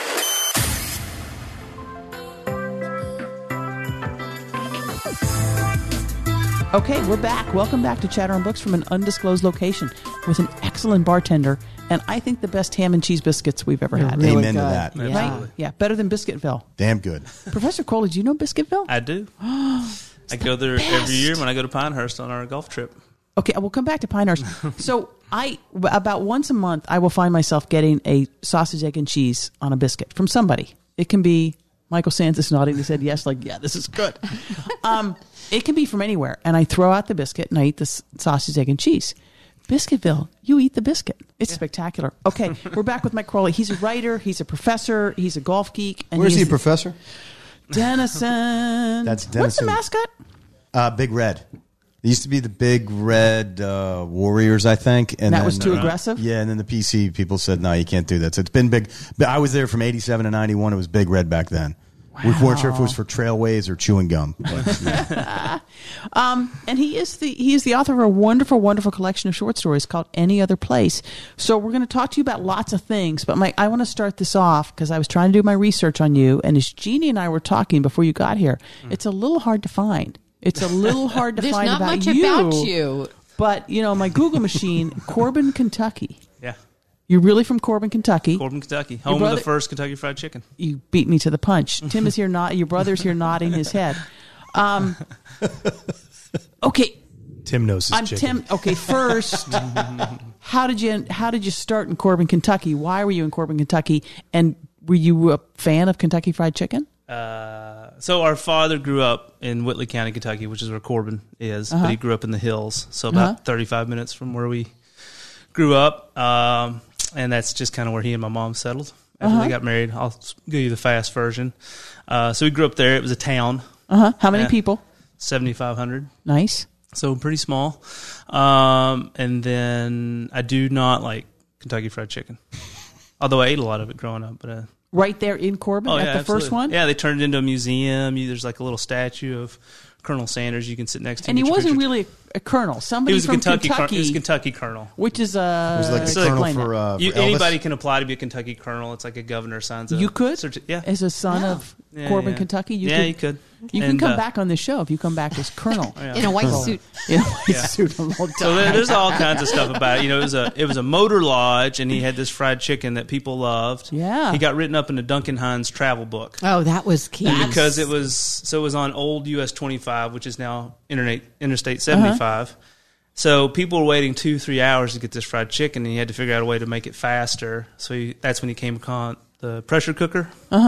Okay, we're back. Welcome back to Chatter on Books from an undisclosed location with an excellent bartender, and I think the best ham and cheese biscuits we've ever had. really Amen to good. that. Yeah. Right? Yeah, better than Biscuitville. Damn good. Professor Coley, do you know Biscuitville? I do. I go there every year when I go to Pinehurst on our golf trip. Okay, we'll come back to Pinehurst. So about once a month, I will find myself getting a sausage, egg, and cheese on a biscuit from somebody. It can be Michael Sands is nodding. He said yes, like, yeah, this is good. It can be from anywhere. And I throw out the biscuit and I eat the sausage, egg, and cheese. Biscuitville, you eat the biscuit. It's spectacular. Okay, we're back with Mike Crowley. He's a writer. He's a professor. He's a golf geek. And Where's he's he, Professor? Denison. That's What's Denison. the mascot? Big Red. They used to be the Big Red Warriors, I think. And That then, was too aggressive? Yeah, and then the PC people said, no, you can't do that. So it's been big. But I was there from 87 to 91. It was Big Red back then. We weren't sure if it was for Trailways or chewing gum. And he is the author of a wonderful, wonderful collection of short stories called Any Other Place. So we're going to talk to you about lots of things, but I want to start this off because I was trying to do my research on you, and as Jeannie and I were talking before you got here, it's a little hard to find. It's a little hard to There's find not about much you. about you. But, my Google machine, Corbin, Kentucky. Yeah. You're really from Corbin, Kentucky. Corbin, Kentucky. Home of the first Kentucky Fried Chicken. You beat me to the punch. Tim is here, your brother's here nodding his head. Okay. Tim knows his chicken. Tim. Okay, first, how did you start in Corbin, Kentucky? Why were you in Corbin, Kentucky? And were you a fan of Kentucky Fried Chicken? So our father grew up in Whitley County, Kentucky, which is where Corbin is, but he grew up in the hills, so about 35 minutes from where we grew up. And that's just kind of where he and my mom settled after they got married. I'll give you the fast version. So we grew up there. It was a town. How many people? 7,500. Nice. So pretty small. And then I do not like Kentucky Fried Chicken, although I ate a lot of it growing up. But right there in Corbin at the absolutely. first one? Yeah, they turned it into a museum. There's like a little statue of Colonel Sanders you can sit next to. And he wasn't really a colonel. Somebody he was from Kentucky. Kentucky. He was a Kentucky colonel. Which is It was like a colonel for Elvis. Anybody can apply to be a Kentucky colonel. It's like a governor signs a You could? Yeah. As a son of Corbin, Kentucky? You could. You can come back on the show if you come back as colonel. In a white suit. In a white suit. So there's all kinds of stuff about it. It was a motor lodge, and he had this fried chicken that people loved. Yeah. He got written up in the Duncan Hines travel book. Oh, that was key. Because it was on old US 25, which is now Interstate 75. So people were waiting 2-3 hours to get this fried chicken, and he had to figure out a way to make it faster. So that's when he came upon the pressure cooker.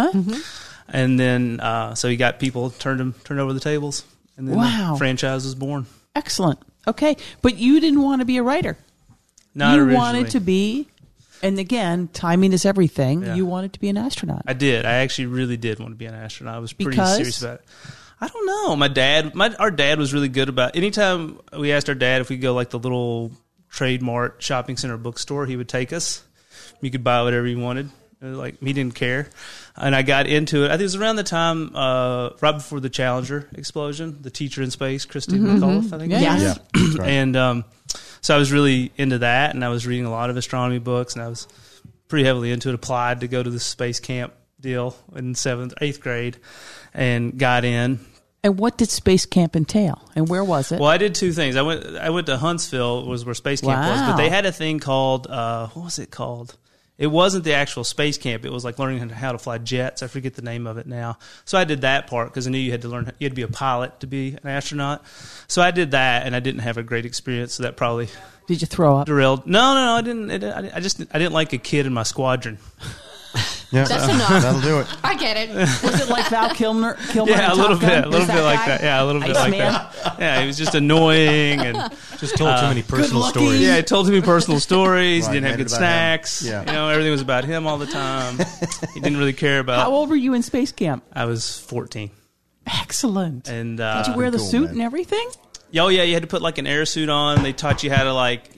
And then so he got people turned over the tables, and then the franchise was born. Excellent. Okay, but you didn't want to be a writer. Not you originally. wanted to be, and again, timing is everything. Yeah. You wanted to be an astronaut. I did. I actually really did want to be an astronaut. I was pretty Because? serious about it. I don't know. Our dad was really good about. Anytime we asked our dad if we could go like the little Trade Mart shopping center bookstore, he would take us. You could buy whatever you wanted. Like he didn't care, and I got into it. I think it was around the time right before the Challenger explosion. The teacher in space, Christy McAuliffe, I think. Yes. That's right. And so I was really into that, and I was reading a lot of astronomy books, and I was pretty heavily into it. Applied to go to the space camp deal in 8th grade, and got in. And what did space camp entail? And where was it? Well, I did two things. I went to Huntsville, was where space camp was, but they had a thing called what was it called? It wasn't the actual space camp. It was like learning how to fly jets. I forget the name of it now. So I did that part because I knew you had to be a pilot to be an astronaut. So I did that, and I didn't have a great experience. So that probably Did you throw up? derailed. No, I didn't. I didn't like a kid in my squadron. Yeah, That's enough. that'll do it. I get it. Was it like Val Kilmer? Yeah, a in little Top Gun? bit, Was that like guy? that. Yeah, a little bit like Iceman? that. Yeah, he was just annoying and Just told too many personal good-looking. stories. yeah, he told too many personal stories. Right, He didn't have made it good about him. snacks. Yeah. Everything was about him all the time. He didn't really care about. How old were you in space camp? I was 14, Excellent. and Did you wear the cool, suit man. and everything? oh yeah, you had to put like an air suit on. They taught you how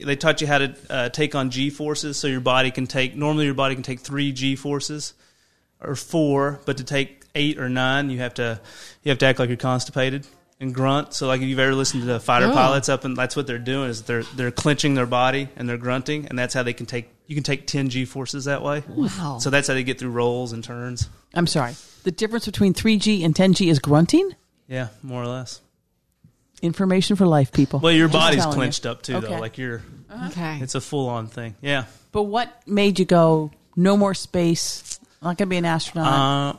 to take on G forces, so your body can take 3 G forces or 4, but to take 8 or 9, you have to act like you're constipated and grunt. So like if you've ever listened to the fighter pilots up, and that's what they're doing is they're clenching their body and they're grunting, and that's how you can take 10 G forces that way. Wow. So that's how they get through rolls and turns. I'm sorry. The difference between 3G and 10G is grunting? Yeah, more or less. Information for life, people. Well, your Just body's telling you. clenched up too, Okay. though. Like Okay. it's a full on thing. Yeah. But what made you go, no more space, I'm not going to be an astronaut?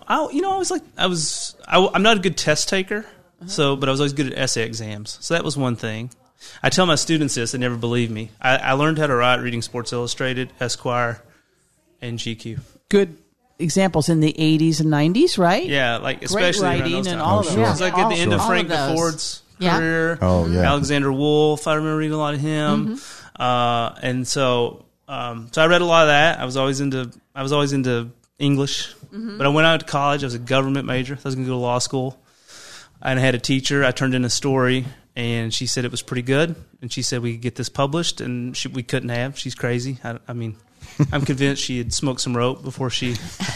I'm not a good test taker, but I was always good at essay exams. So that was one thing. I tell my students this, they never believe me. I learned how to write reading Sports Illustrated, Esquire, and GQ. Good examples in the 80s and 90s, right? Yeah, like Great especially around writing those and times. all of Oh, those. sure. It's like at the end of All Frank of those. DeFord's Yeah. career. Oh, yeah. Alexander Wolf, I remember reading a lot of him. And so I read a lot of that. I was always into English. But I went out to college. I was a government major. I was going to go to law school. And I had a teacher. I turned in a story, and she said it was pretty good. And she said we could get this published, and we couldn't have. She's crazy. I mean, I'm convinced she had smoked some rope before she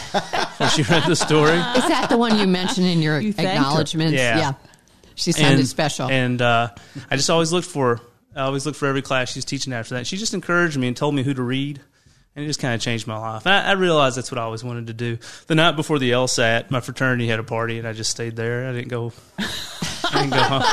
read the story. Is that the one you mentioned in your You thanked her. acknowledgements? Yeah. She sounded special. And I just always looked for her. I always looked for every class she was teaching after that. She just encouraged me and told me who to read. And it just kind of changed my life. And I realized that's what I always wanted to do. The night before the LSAT, my fraternity had a party, and I just stayed there. I didn't go home.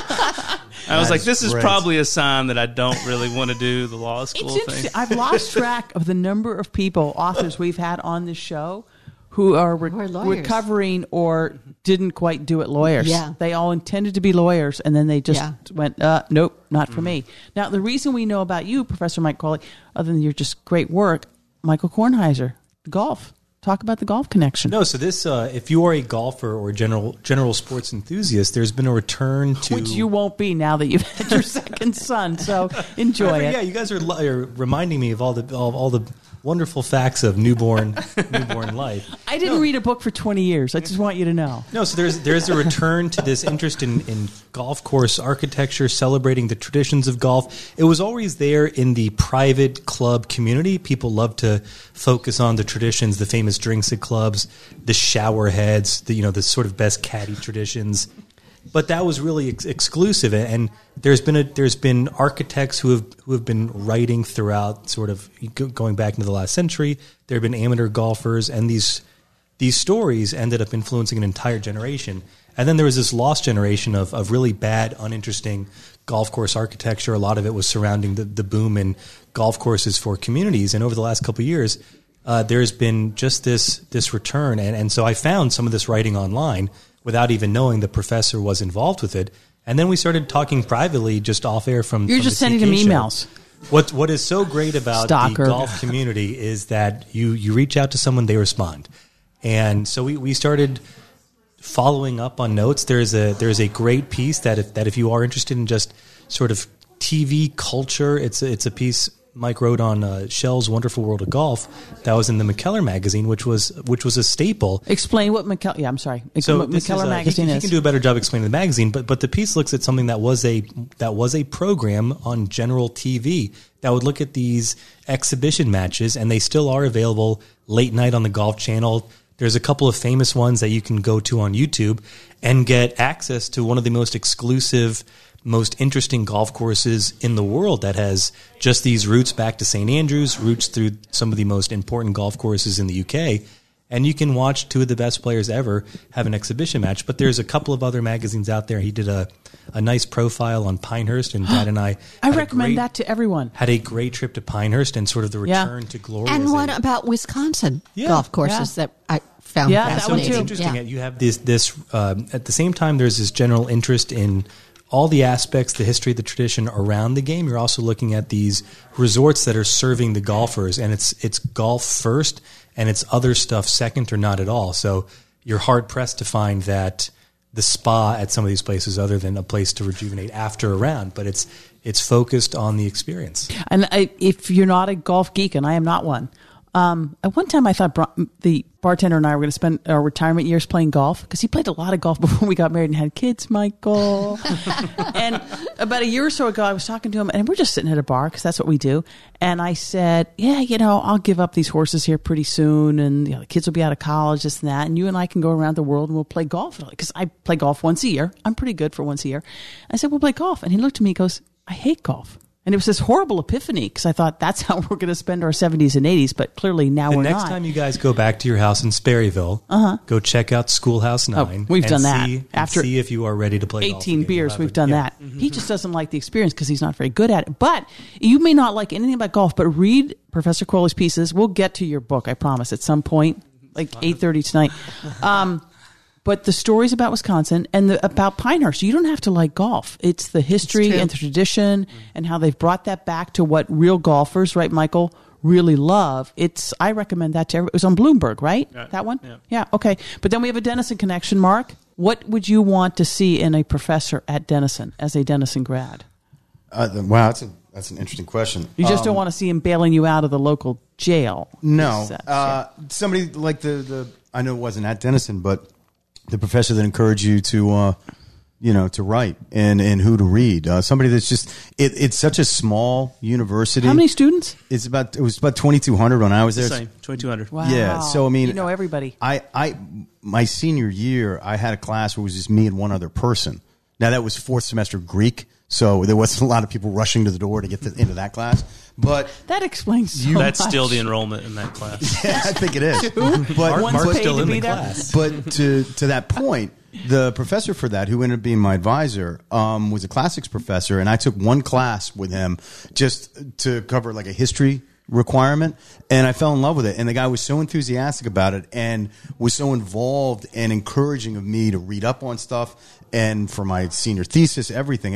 I was like, this is great. probably a sign that I don't really want to do the law school It's thing. interesting. I've lost track of the number of people, authors we've had on this show who are Who are lawyers. recovering or didn't quite do it lawyers. Yeah. They all intended to be lawyers, and then they just Yeah. went, nope, not for me. Now, the reason we know about you, Professor Mike Cawley, other than your just great work, Michael Kornheiser, golf. Talk about the golf connection. No, so this, if you are a golfer or general sports enthusiast, there's been a return to Which you won't be now that you've had your second son, so enjoy it. Yeah, you guys are reminding me of all the wonderful facts of newborn life. I didn't read a book for 20 years. I just want you to know. No, so there's a return to this interest in golf course architecture, celebrating the traditions of golf. It was always there in the private club community. People love to focus on the traditions, the famous drinks at clubs, the shower heads, the sort of best caddy traditions. But that was really exclusive, and there's been architects who have been writing throughout, sort of going back into the last century. There have been amateur golfers, and these stories ended up influencing an entire generation. And then there was this lost generation of really bad, uninteresting golf course architecture. A lot of it was surrounding the boom in golf courses for communities. And over the last couple of years, there's been just this return, and so I found some of this writing online without even knowing the professor was involved with it. And then we started talking privately, just off air from You're from just the sending CK him show. emails. What is so great about Stalker. the golf community is that you reach out to someone, they respond. And so we started following up on notes. There's a great piece that if you are interested in just sort of TV culture, it's a piece Mike wrote on Shell's Wonderful World of Golf that was in the McKellar magazine, which was a staple. Explain what McKellar. Yeah, I'm sorry. So what this McKellar is, magazine he is. can do a better job explaining the magazine, but the piece looks at something that was a program on general TV that would look at these exhibition matches, and they still are available late night on the Golf Channel. There's a couple of famous ones that you can go to on YouTube and get access to one of the most exclusive, most interesting golf courses in the world that has just these roots back to St. Andrews, roots through some of the most important golf courses in the UK. And you can watch two of the best players ever have an exhibition match. But there's a couple of other magazines out there. He did a nice profile on Pinehurst, and Dad and I recommend that to everyone. Had a great trip to Pinehurst and sort of the return to glory. And what about Wisconsin golf courses that I found that so one fascinating? it's too. interesting. You have this at the same time, there's this general interest in all the aspects, the history, the tradition around the game. You're also looking at these resorts that are serving the golfers, and it's golf first, and it's other stuff second or not at all. So you're hard pressed to find that the spa at some of these places, other than a place to rejuvenate after a round, but it's focused on the experience. And if you're not a golf geek, and I am not one, at one time I thought the bartender and I were going to spend our retirement years playing golf, because he played a lot of golf before we got married and had kids, Michael. And about a year or so ago, I was talking to him, and we're just sitting at a bar, because that's what we do. And I said, yeah, I'll give up these horses here pretty soon, and the kids will be out of college, this and that, and you and I can go around the world and we'll play golf. Because I play golf once a year. I'm pretty good for once a year. I said, we'll play golf. And he looked at me and goes, I hate golf. And it was this horrible epiphany, because I thought that's how we're going to spend our 70s and 80s, but clearly now we're not. The next time you guys go back to your house in Sperryville, go check out Schoolhouse 9. We've done that. After see if you are ready to play golf 18 again. beers, we've done that. He just doesn't like the experience because he's not very good at it. But you may not like anything about golf, but read Professor Crowley's pieces. We'll get to your book, I promise, at some point, like 8:30 tonight. But the stories about Wisconsin and about Pinehurst, you don't have to like golf. It's the history and the tradition and how they've brought that back to what real golfers, right, Michael, really love. I recommend that to everyone. It was on Bloomberg, right? That one? Yeah, okay. But then we have a Denison connection. Mark, what would you want to see in a professor at Denison as a Denison grad? Wow, that's an interesting question. You just don't want to see him bailing you out of the local jail. No. Somebody like I know it wasn't at Denison, but the professor that encouraged you to to write and who to read. Somebody that's just it's such a small university. How many students? It was about 2,200 when I was there. Same, 2,200. Wow. Yeah, so I mean, you know everybody. My senior year, I had a class where it was just me and one other person. Now that was fourth semester Greek, so there wasn't a lot of people rushing to the door to get into that class. But That explains so That's much. still the enrollment in that class. yeah, I think it is. But One's Mark's paid still to in be the there. class. But to that point, the professor for that, who ended up being my advisor, was a classics professor, and I took one class with him just to cover like a history requirement, and I fell in love with it. And the guy was so enthusiastic about it and was so involved and encouraging of me to read up on stuff. And for my senior thesis, everything,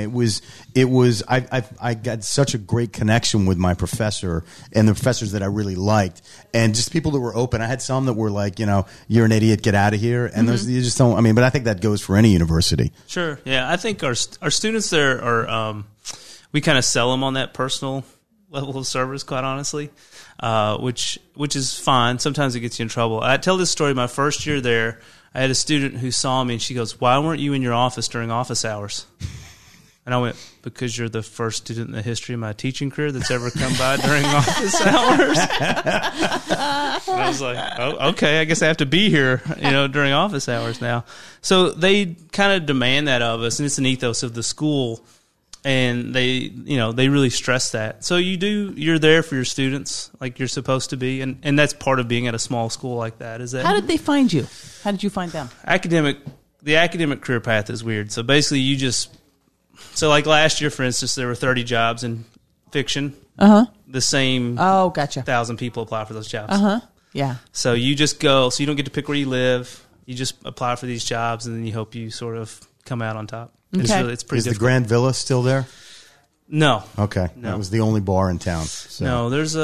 I got such a great connection with my professor and the professors that I really liked, and just people that were open. I had some that were like, you're an idiot, get out of here. And those, you just don't, but I think that goes for any university. Sure. Yeah, I think our students there are, we kind of sell them on that personal level of service, quite honestly, which is fine. Sometimes it gets you in trouble. I tell this story. My first year there, I had a student who saw me and she goes, "Why weren't you in your office during office hours?" And I went, "Because you're the first student in the history of my teaching career that's ever come by during office hours." And I was like, "Oh, okay, I guess I have to be here, during office hours now." So they kind of demand that of us, and it's an ethos of the school. And they really stress that. So you're there for your students like you're supposed to be. And that's part of being at a small school like that. Is that How did they find you? How did you find them? The academic career path is weird. So basically like last year, for instance, there were 30 jobs in fiction. Uh-huh. The same Oh, gotcha. 1,000 people apply for those jobs. Uh-huh. Yeah. So you just go, so you don't get to pick where you live. You just apply for these jobs and then you hope you sort of come out on top. Okay. It's pretty Is difficult. the Grand Villa still there? No. Okay, No. that was the only bar in town. So. No, there's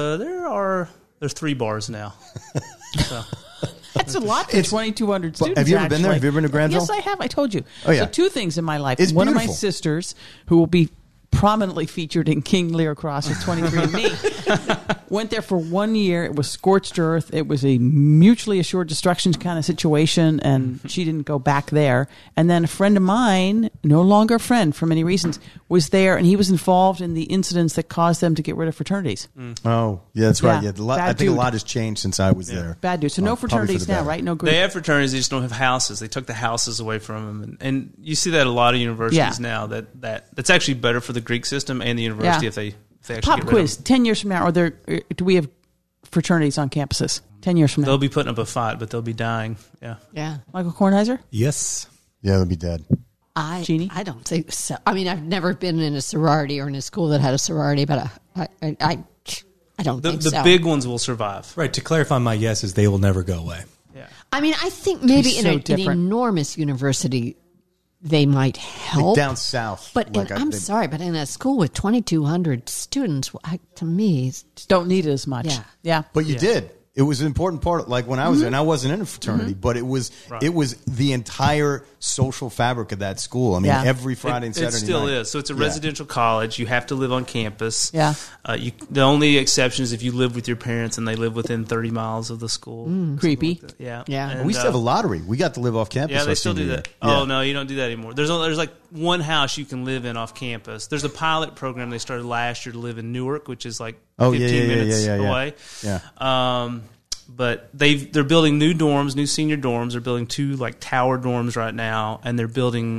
3 bars now. So, That's a lot for 2,200 students. have you ever been there? actually. Have you ever been to Granville? Yes, I have. I told you. Oh, yeah. So 2 things in my life. It's One of my beautiful. sisters, who will be prominently featured in King Lear Cross with 23andMe, went there for 1 year. It was scorched earth. It was a mutually assured destruction kind of situation, and she didn't go back there. And then a friend of mine, no longer a friend for many reasons, was there, and he was involved in the incidents that caused them to get rid of fraternities. Oh, yeah, that's right. Yeah, Yeah, I bad think a dude. lot has changed since I was there. Bad dude. So no Probably for the fraternities now, better. right? No group. they have fraternities, they just don't have houses. They took the houses away from them. And you see that at a lot of universities Yeah. now, that's actually better for the Greek system and the university Yeah. if they actually Pop get rid quiz. of them. 10 years from now, do we have fraternities on campuses? 10 years from now. They'll be putting up a fight, but they'll be dying. Yeah. Yeah. Michael Kornheiser? Yes. Yeah, they'll be dead. Jeannie? I don't think so. I mean, I've never been in a sorority or in a school that had a sorority, but I don't think The so. big ones will survive. Right. To clarify, my yes is they will never go away. Yeah. I mean, I think maybe He's in so an different. enormous university they might help. Like down south. But like I'm sorry, but in a school with 2,200 students, to me, Don't need it as much. Yeah. Yeah. But you did. It was an important part. Like when I was there, and I wasn't in a fraternity, but it was the entire social fabric of that school. I mean, Yeah. every Friday and Saturday It still night. is. So it's a Yeah. residential college. You have to live on campus. Yeah. The only exception is if you live with your parents and they live within 30 miles of the school. Creepy. Yeah. Yeah. And, We used to have a lottery. We got to live off campus. Yeah, they our still do senior that. year. Oh Yeah. no, you don't do that anymore. There's like one house you can live in off campus. There's a pilot program they started last year to live in Newark, which is like 15 minutes away. Yeah. But they're building new dorms, new senior dorms. They're building 2 like tower dorms right now, and they're building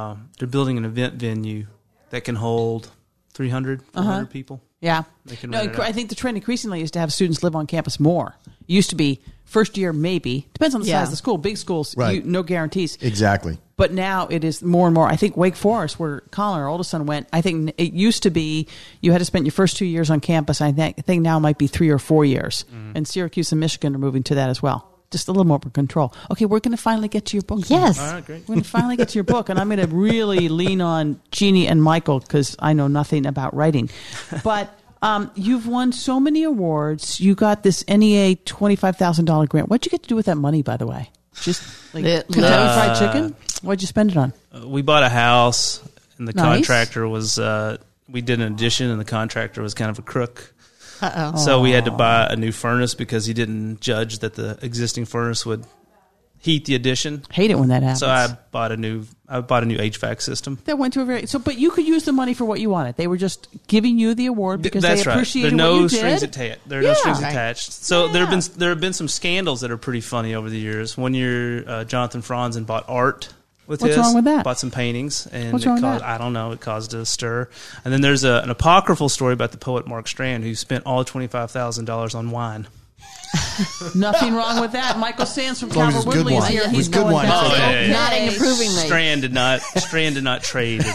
an event venue that can hold 300, 400 people. Yeah. They can No, rent it out. I think the trend increasingly is to have students live on campus more. It used to be first year, maybe. Depends on the Yeah. size of the school. Big schools, Right. no guarantees. Exactly. But now it is more and more. I think Wake Forest, where Colin, our oldest son, went, I think it used to be you had to spend your first 2 years on campus. I think now it might be 3 or 4 years. And Syracuse and Michigan are moving to that as well. Just a little more control. Okay, we're going to finally get to your book. now. yes. All right, great. We're going to finally get to your book, and I'm going to really lean on Jeannie and Michael because I know nothing about writing. But you've won so many awards. You got this NEA $25,000 grant. What'd you get to do with that money, by the way? Just like Kentucky Fried Chicken? What'd you spend it on? We bought a house, and the Nice. contractor was. We did an addition, and the contractor was kind of a crook. Uh-oh. So we had to buy a new furnace because he didn't judge that the existing furnace would heat the addition. Hate it when that happens. So I bought a new HVAC system. That went to a very but you could use the money for what you wanted. They were just giving you the award because That's they right. appreciated There are what no you strings did. attached. There are no strings Right. attached. So Yeah. there have been some scandals that are pretty funny over the years. One year, Jonathan Franzen bought art with What's his. wrong with that? Bought some paintings, and What's it wrong with caused, that? I don't know. It caused a stir. And then there's an apocryphal story about the poet Mark Strand, who spent all $25,000 on wine. Nothing wrong with that. Michael Sands from long as Calvert it's good Woodley is wine. here. It He's was good going wine. down. Oh, yeah. Nodding approvingly. Strand did not trade.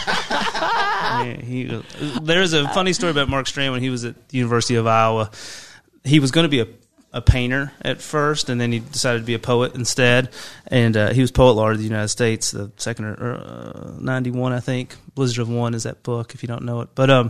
And, there's a funny story about Mark Strand when he was at the University of Iowa. He was going to be a painter at first, and then he decided to be a poet instead. And he was Poet Laureate of the United States, the second or 91, I think. Blizzard of One is that book, if you don't know it. But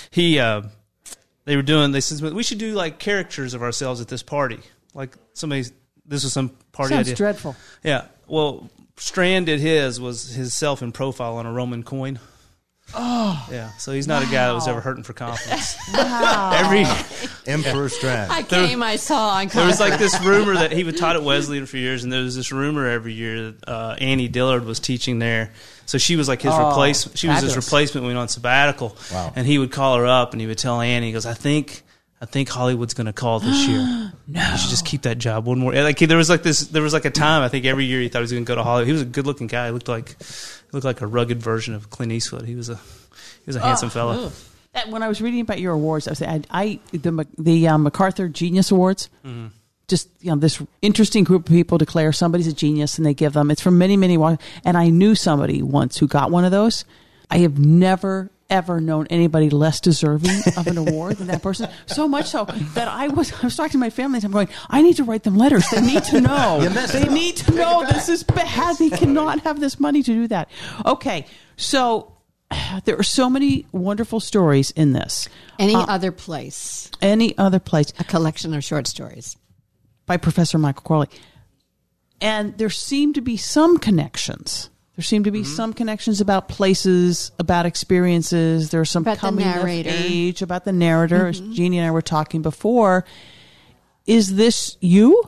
they said we should do like characters of ourselves at this party. Like this was some party Sounds idea. dreadful. Yeah. Well, Strand did was his self in profile on a Roman coin. Oh. Yeah. So he's not a guy that was ever hurting for confidence. Emperor Strand. I came, I saw, I There was like this rumor that he would taught at Wesleyan for years, and there was this rumor every year that Annie Dillard was teaching there. So she was like his replacement. She was his fabulous. replacement when he went on sabbatical. Wow. And he would call her up, and he would tell Annie, he goes, I think Hollywood's going to call this year. No. You should just keep that job one more. Like there was like a time, I think every year he thought he was going to go to Hollywood. He was a good-looking guy. He looked like a rugged version of Clint Eastwood. He was a handsome fella. When I was reading about your awards, I was saying the MacArthur Genius Awards. Mm-hmm. Just this interesting group of people declare somebody's a genius, and they give them. It's from many, many. And I knew somebody once who got one of those. I have never ever known anybody less deserving of an award than that person. So much so that I was talking to my family, and I'm going, I need to write them letters. They need to know. They need to know this is bad. They cannot have this money to do that. Okay, so there are so many wonderful stories in this. Any other place, Any other place a collection of short stories. by Professor Michael Corley. And there seem to be some connections. There seem to be some connections about places, about experiences. There's some About the coming of narrator. age, about the narrator, as Jeannie and I were talking before. Is this you?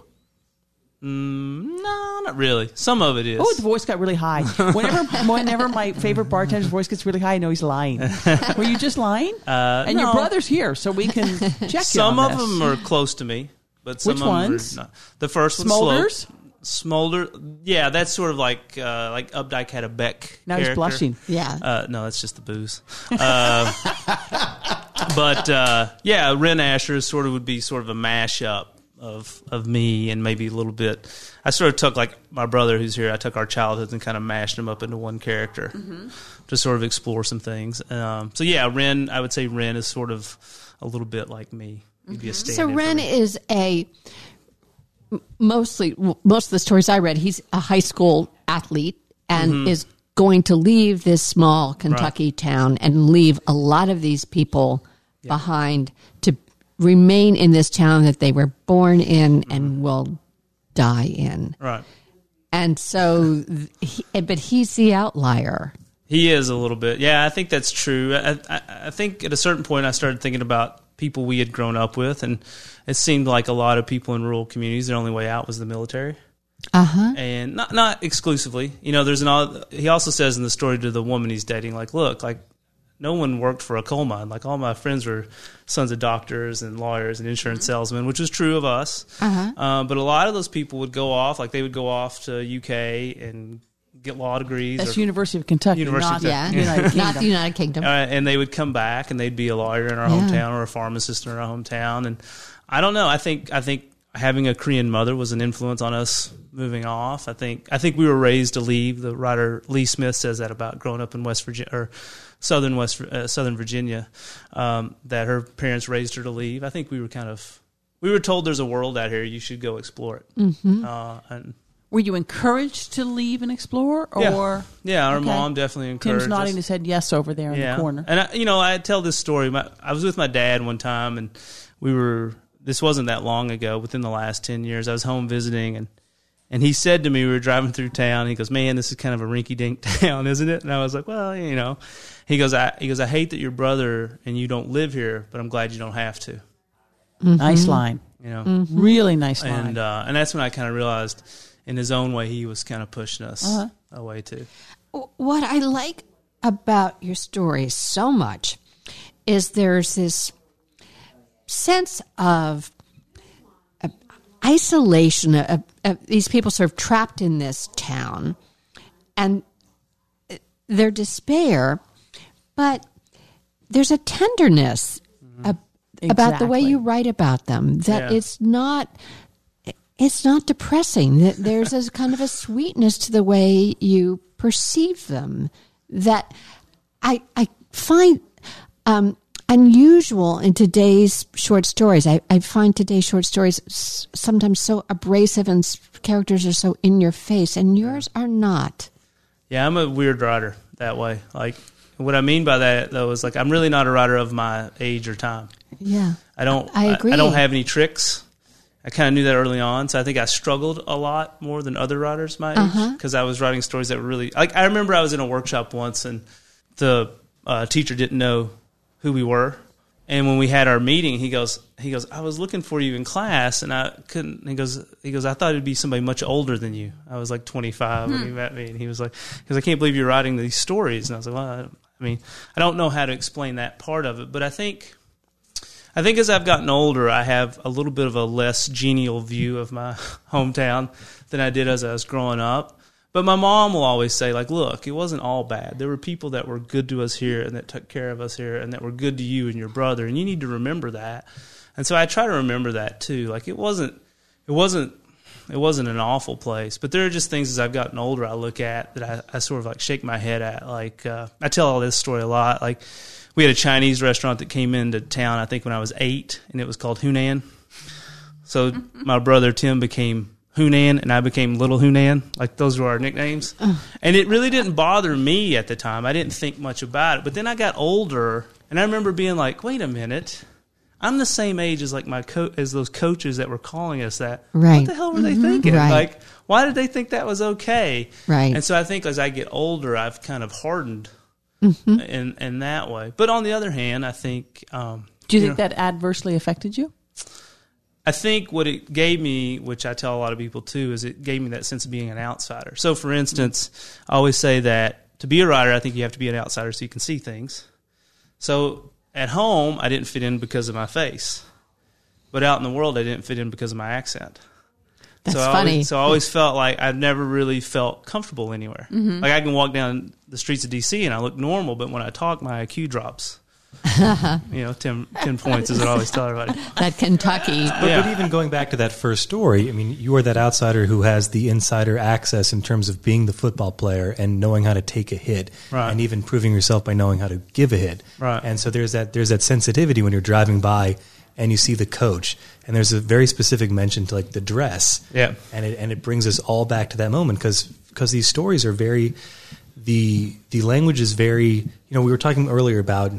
No, not really. Some of it is. Oh, the voice got really high. Whenever my favorite bartender's voice gets really high, I know he's lying. Were you just lying? And your no. brother's here, so we can check Some you on of this. them are close to me, but some Which of them ones? are not. The first one, Smolders? Smolder. Yeah, that's sort of like Updike had a Beck. Now character. he's blushing. Yeah. No, that's just the booze. But Ren Asher would be sort of a mashup of me and maybe a little bit. I sort of took like my brother who's here. I took our childhoods and kind of mashed them up into one character to sort of explore some things. Ren. I would say Ren is sort of a little bit like me. He'd be a So stand-in for Ren me. is most of the stories I read, he's a high school athlete and is going to leave this small Kentucky town and leave a lot of these people behind to remain in this town that they were born in and will die in. Right. And so, but he's the outlier. He is a little bit. Yeah, I think that's true. I think at a certain point I started thinking about people we had grown up with, and it seemed like a lot of people in rural communities, their only way out was the military. And not exclusively. He also says in the story to the woman he's dating, like, look, like, no one worked for a coal mine. Like, all my friends were sons of doctors and lawyers and insurance salesmen, which was true of us. But a lot of those people would go off, like they would go off to UK and get law degrees. That's University of Kentucky, University not of Yeah, United not the Kingdom. United Kingdom. and they would come back and they'd be a lawyer in our hometown or a pharmacist in our hometown. And I don't know. I think having a Korean mother was an influence on us moving off. I think we were raised to leave. The writer Lee Smith says that about growing up in West Virginia or Southern Virginia, that her parents raised her to leave. I think we were told there's a world out here. You should go explore it. And Were you encouraged to leave and explore, or yeah, our Okay. mom definitely encouraged Tim's nodding us. his head yes over there in the corner? And I tell this story. I was with my dad one time, and this wasn't that long ago, within the last 10 years. I was home visiting, and he said to me, we were driving through town, he goes, man, this is kind of a rinky-dink town, isn't it? And I was like, well, He goes, I hate that you're brother and you don't live here, but I'm glad you don't have to. Nice line. You know? Really nice line. And that's when I kind of realized, in his own way, he was kind of pushing us away too. What I like about your stories so much is there's this sense of isolation of these people sort of trapped in this town and their despair, but there's a tenderness about the way you write about them, that it's not depressing, that there's a kind of a sweetness to the way you perceive them that I find unusual in today's short stories. I find today's short stories sometimes so abrasive and characters are so in your face, and yours are not. Yeah, I'm a weird writer that way. Like, what I mean by that, though, is like I'm really not a writer of my age or time. Yeah, I agree. I don't have any tricks. I kind of knew that early on, so I think I struggled a lot more than other writers my age because I was writing stories that were really like. I remember I was in a workshop once, and the teacher didn't know who we were, and when we had our meeting, he goes, I was looking for you in class, and I couldn't. He goes, I thought it'd be somebody much older than you. I was like 25 when he met me, and he was like, I can't believe you're writing these stories, and I was like, well, I mean, I don't know how to explain that part of it, but I think as I've gotten older, I have a little bit of a less genial view of my hometown than I did as I was growing up. But my mom will always say, like, look, it wasn't all bad. There were people that were good to us here and that took care of us here and that were good to you and your brother, and you need to remember that. And so I try to remember that too. Like, it wasn't an awful place, but there are just things as I've gotten older I look at that I sort of like shake my head at. Like, I tell all this story a lot. Like, we had a Chinese restaurant that came into town, I think, when I was 8, and it was called Hunan. So my brother Tim became Hunan, and I became Little Hunan. Like, those were our nicknames. And it really didn't bother me at the time. I didn't think much about it. But then I got older, and I remember being like, wait a minute. I'm the same age as like as those coaches that were calling us that. Right. What the hell were they thinking? Right. Like, why did they think that was okay? Right. And so I think as I get older, I've kind of hardened in that way. But on the other hand, I think... do you think that adversely affected you? I think what it gave me, which I tell a lot of people too, is it gave me that sense of being an outsider. So, for instance, I always say that to be a writer, I think you have to be an outsider so you can see things. So at home, I didn't fit in because of my face. But out in the world, I didn't fit in because of my accent. That's funny. I always felt like I've never really felt comfortable anywhere. Like, I can walk down the streets of D.C. and I look normal, but when I talk, my IQ drops. 10 points is what I always tell everybody. That Kentucky. But even going back to that first story, I mean, you are that outsider who has the insider access in terms of being the football player and knowing how to take a hit, and even proving yourself by knowing how to give a hit. Right. And so there's that sensitivity when you're driving by and you see the coach, and there's a very specific mention to like the dress, and it brings us all back to that moment because these stories are very. The language is very, we were talking earlier about,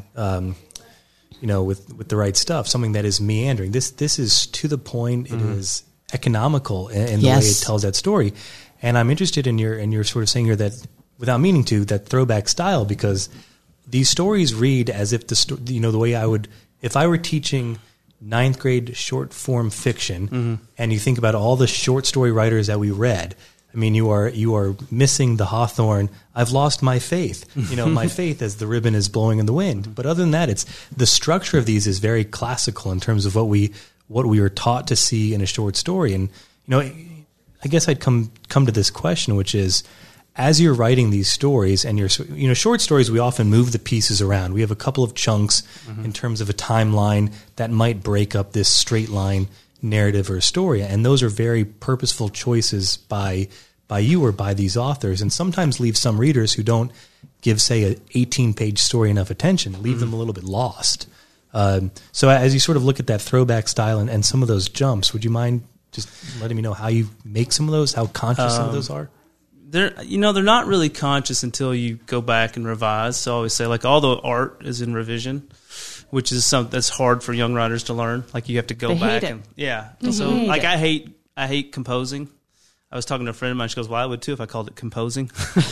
with the right stuff, something that is meandering. This is to the point. It is economical in the way it tells that story. And I'm interested in your sort of saying here that, without meaning to, that throwback style, because these stories read as if the way I would, if I were teaching 9th grade short form fiction, and you think about all the short story writers that we read. I mean, you are missing the Hawthorne. I've lost my faith. My faith as the ribbon is blowing in the wind. But other than that, it's the structure of these is very classical in terms of what we are taught to see in a short story. And I guess I'd come to this question, which is, as you're writing these stories, and you're short stories, we often move the pieces around. We have a couple of chunks in terms of a timeline that might break up this straight line narrative or a story, and those are very purposeful choices by you or by these authors, and sometimes leave some readers who don't give, say, an 18-page story enough attention, leave them a little bit lost. So as you sort of look at that throwback style and some of those jumps, would you mind just letting me know how you make some of those, how conscious some of those are? They're not really conscious until you go back and revise. So I always say, like, all the art is in revision, which is something that's hard for young writers to learn. Like, you have to go back and So like, I hate composing. I was talking to a friend of mine. She goes, "Well, I would too if I called it composing."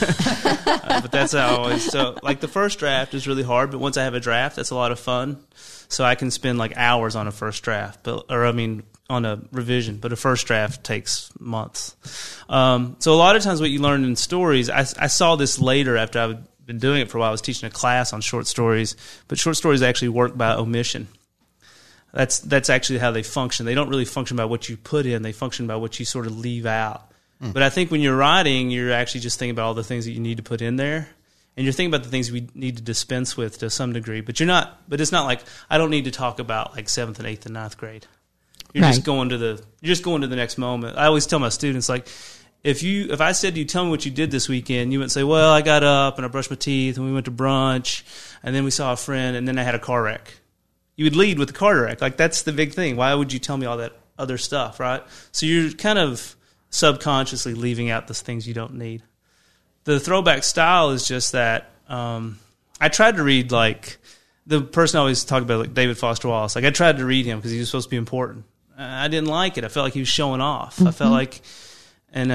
But that's how I always. So like, the first draft is really hard, but once I have a draft, that's a lot of fun. So I can spend like hours on a first draft, on a revision, but a first draft takes months. So a lot of times what you learn in stories, I saw this later after I've been doing it for a while. I was teaching a class on short stories, but short stories actually work by omission. That's actually how they function. They don't really function by what you put in. They function by what you sort of leave out. But I think when you're writing, you're actually just thinking about all the things that you need to put in there. And you're thinking about the things we need to dispense with to some degree. But it's not like I don't need to talk about like 7th and 8th and 9th grade. You're just going to the next moment. I always tell my students, like, if I said to you, tell me what you did this weekend, you wouldn't say, well, I got up and I brushed my teeth and we went to brunch and then we saw a friend and then I had a car wreck. You would lead with the car wreck. Like, that's the big thing. Why would you tell me all that other stuff, right? So you're kind of subconsciously leaving out the things you don't need. The throwback style is just that I tried to read, like, the person I always talk about, like David Foster Wallace. Like, I tried to read him because he was supposed to be important. I didn't like it. I felt like he was showing off. I felt like, and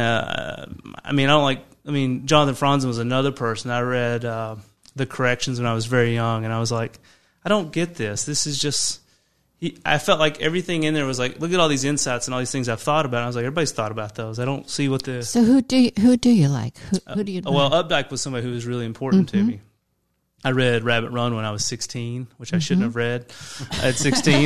Jonathan Franzen was another person. I read The Corrections when I was very young, and I was like, I don't get this. This is just... I felt like everything in there was like, look at all these insights and all these things I've thought about. And I was like, everybody's thought about those. I don't see what the... So who do you like? Who do you like? Well, Updike was somebody who was really important to me. I read Rabbit Run when I was 16, which I shouldn't have read at 16.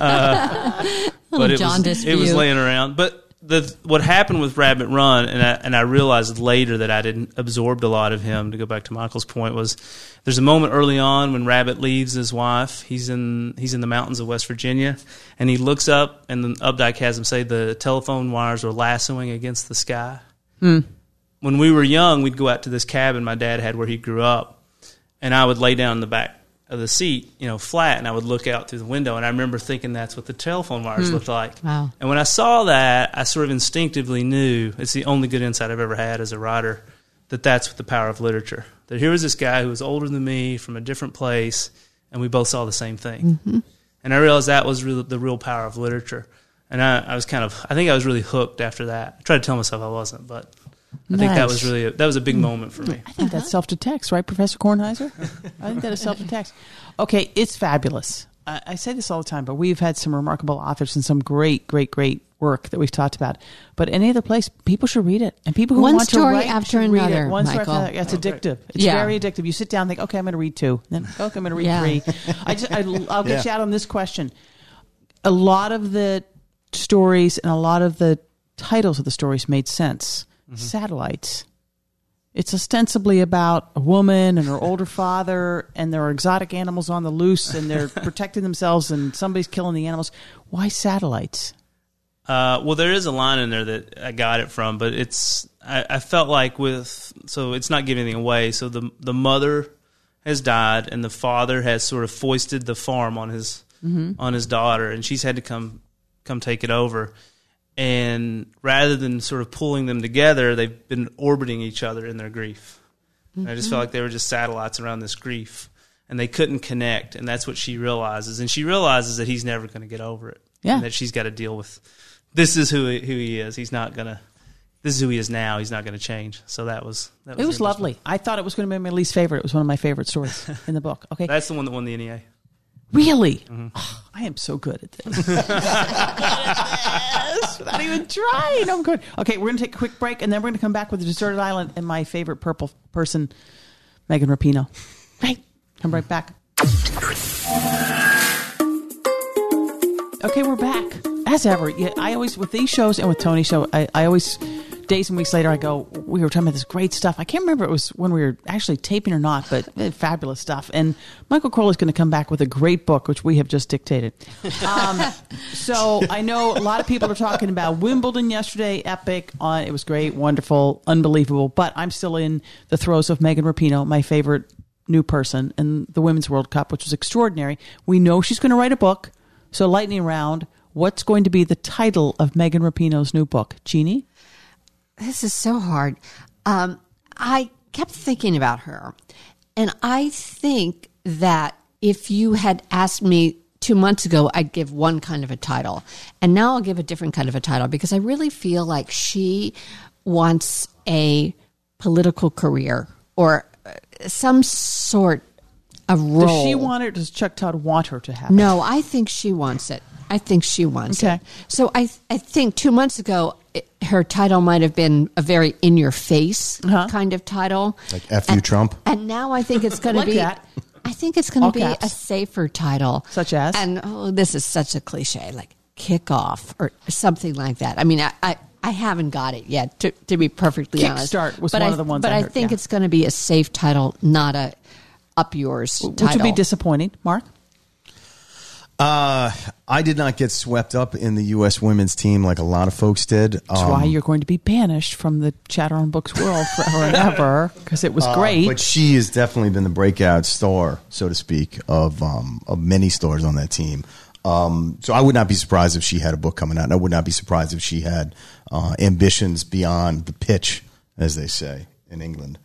But it was laying around. But what happened with Rabbit Run, and I realized later that I didn't absorb a lot of him, to go back to Michael's point, was there's a moment early on when Rabbit leaves his wife. He's in the mountains of West Virginia, and he looks up, and then Updike has him say the telephone wires were lassoing against the sky. When we were young, we'd go out to this cabin my dad had where he grew up, and I would lay down in the back of the seat, flat, and I would look out through the window, and I remember thinking that's what the telephone wires looked like. Wow. And when I saw that, I sort of instinctively knew, it's the only good insight I've ever had as a writer, that's the power of literature. That here was this guy who was older than me from a different place, and we both saw the same thing. And I realized that was really the real power of literature. And I think I was really hooked after that. I tried to tell myself I wasn't, but I think that was a big moment for me. I think that's self-detects, right, Professor Kornheiser? I think that is self-detects. Okay, it's fabulous. I say this all the time, but we've had some remarkable authors and some great, great, great work that we've talked about. But any other place, people should read it. And people who want to write after another, one story Michael. after another. It's addictive. It's very addictive. You sit down and think, okay, I'm going to read 2. Then, okay, I'm going to read 3. I'll get you out on this question. A lot of the stories and a lot of the titles of the stories made sense. Satellites. It's ostensibly about a woman and her older father, and there are exotic animals on the loose, and they're protecting themselves, and somebody's killing the animals. Why satellites? Well, there is a line in there that I got it from, but I felt like so it's not giving anything away. So the mother has died, and the father has sort of foisted the farm on his daughter, and she's had to come take it over. And rather than sort of pulling them together, they've been orbiting each other in their grief. And I just felt like they were just satellites around this grief, and they couldn't connect. And that's what she realizes. And she realizes that he's never going to get over it. Yeah. And that she's got to deal with, this is who he is. This is who he is now. He's not going to change. So that was it was lovely. I thought it was going to be my least favorite. It was one of my favorite stories in the book. Okay. That's the one that won the NEA. Really? Oh, I am so good at this. Without even trying. I'm good. Okay, we're going to take a quick break, and then we're going to come back with The Deserted Island and my favorite purple person, Megan Rapinoe. Right. Come right back. Okay, we're back. As ever, I always, with these shows and with Tony's show, I always... Days and weeks later, I go, we were talking about this great stuff. I can't remember if it was when we were actually taping or not, but fabulous stuff. And Michael Crowley's going to come back with a great book, which we have just dictated. So I know a lot of people are talking about Wimbledon yesterday, epic. It was great, wonderful, unbelievable. But I'm still in the throes of Megan Rapinoe, my favorite new person in the Women's World Cup, which was extraordinary. We know she's going to write a book. So lightning round, what's going to be the title of Megan Rapinoe's new book? Jeannie? This is so hard. I kept thinking about her, and I think that if you had asked me 2 months ago, I'd give one kind of a title, and now I'll give a different kind of a title because I really feel like she wants a political career or some sort of role. Does she want it, or does Chuck Todd want her to have it? No, I think she wants it. I think she wants Okay. it. So I think 2 months ago, her title might have been a very in-your-face kind of title. Like F you, Trump? And now I think it's going to Like be... that. I think it's going All to be caps. a safer title. Such as? And this is such a cliche, like Kickoff or something like that. I mean, I haven't got it yet, to be perfectly honest. Kickstart was but one of the ones But I I heard, think yeah. it's going to be a safe title, not a up yours title. Which would be disappointing. Mark? I did not get swept up in the U.S. women's team like a lot of folks did. That's why you're going to be banished from the Chatter on Books world forever and ever, because it was great. But she has definitely been the breakout star, so to speak, of many stars on that team. So I would not be surprised if she had a book coming out, and I would not be surprised if she had ambitions beyond the pitch, as they say in England.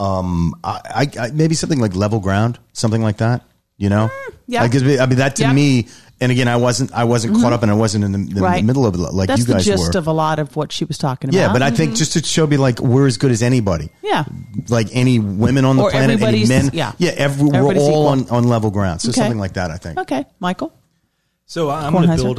I maybe something like Level Ground, something like that. You know, yeah. I mean, that to me. And again, I wasn't caught up, and I wasn't in the Right. middle of it like That's you guys the gist were. of a lot of what she was talking about. Yeah, but I think just to show me like we're as good as anybody. Yeah. Like any women on the Or planet, any everybody's- men. yeah. we're Everybody's all equal. on level ground. So Okay. something like that, I think. Okay, Michael? So I'm going to build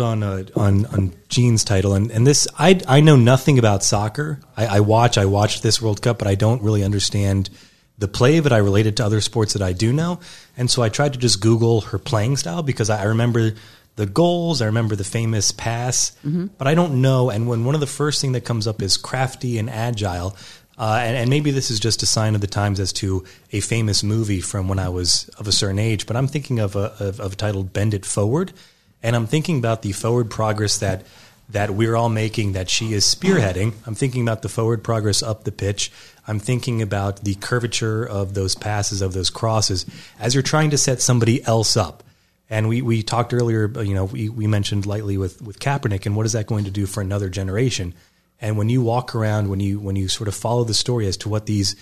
on Jean's title, and this I know nothing about soccer. I watched this World Cup, but I don't really understand the play of it. I relate it to other sports that I do know, and so I tried to just Google her playing style because I remember the goals, I remember the famous pass, but I don't know. And when one of the first thing that comes up is crafty and agile, and maybe this is just a sign of the times as to a famous movie from when I was of a certain age, but I'm thinking of a title, Bend It Forward. And I'm thinking about the forward progress that we're all making, that she is spearheading. I'm thinking about the forward progress up the pitch. I'm thinking about the curvature of those passes, of those crosses, as you're trying to set somebody else up. And we talked earlier, we mentioned lightly with Kaepernick, and what is that going to do for another generation? And when you walk around, when you sort of follow the story as to what these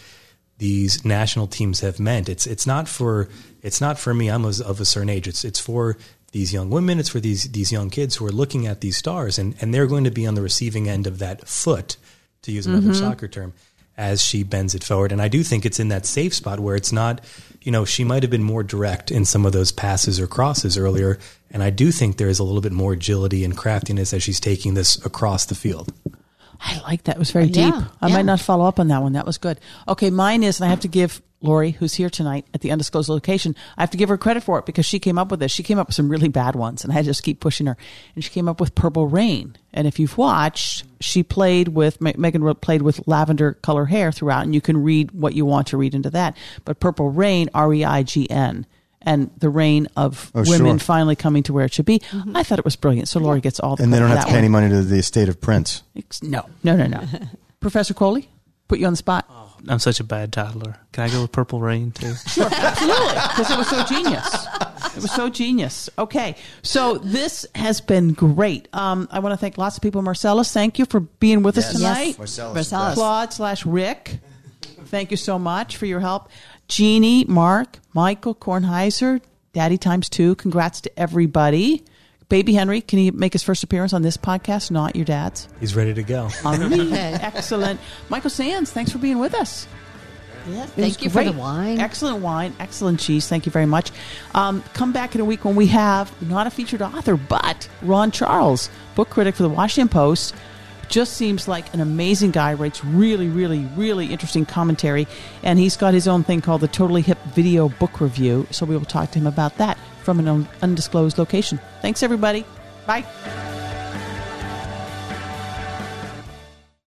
national teams have meant, it's not for me. I'm of a certain age. It's for these young women, it's for these young kids who are looking at these stars, and they're going to be on the receiving end of that foot, to use another soccer term, as she bends it forward. And I do think it's in that safe spot where it's not, she might have been more direct in some of those passes or crosses earlier, and I do think there is a little bit more agility and craftiness as she's taking this across the field. I like that. It was very deep. I might not follow up on that one. That was good. Okay, mine is, and I have to give Lori, who's here tonight at the undisclosed location, I have to give her credit for it because she came up with this. She came up with some really bad ones, and I had to just keep pushing her. And she came up with Purple Rain. And if you've watched, she played with, Megan played with lavender color hair throughout, and you can read what you want to read into that. But Purple Rain, REIGN, and the reign of women finally coming to where it should be. I thought it was brilliant. So Lori gets all the And they credit don't for have to that pay any one. money to the estate of Prince. No. Professor Coley, put you on the spot. I'm such a bad toddler. Can I go with Purple Rain too? Sure, absolutely, because it was so genius. It was so genius. Okay, so this has been great. I want to thank lots of people. Marcellus, thank you for being with us tonight. Marcellus. Claude/Rick, thank you so much for your help. Jeannie, Mark, Michael, Kornheiser, Daddy times 2. Congrats to everybody. Baby Henry, can he make his first appearance on this podcast, not your dad's? He's ready to go. Excellent. Michael Sands, thanks for being with us. Yeah, It was thank you for the great. wine. Excellent wine, excellent cheese. Thank you very much. Come back in a week when we have not a featured author, but Ron Charles, book critic for the Washington Post. Just seems like an amazing guy, writes really, really, really interesting commentary, and he's got his own thing called the Totally Hip Video Book Review, so we will talk to him about that from an undisclosed location. Thanks, everybody. Bye.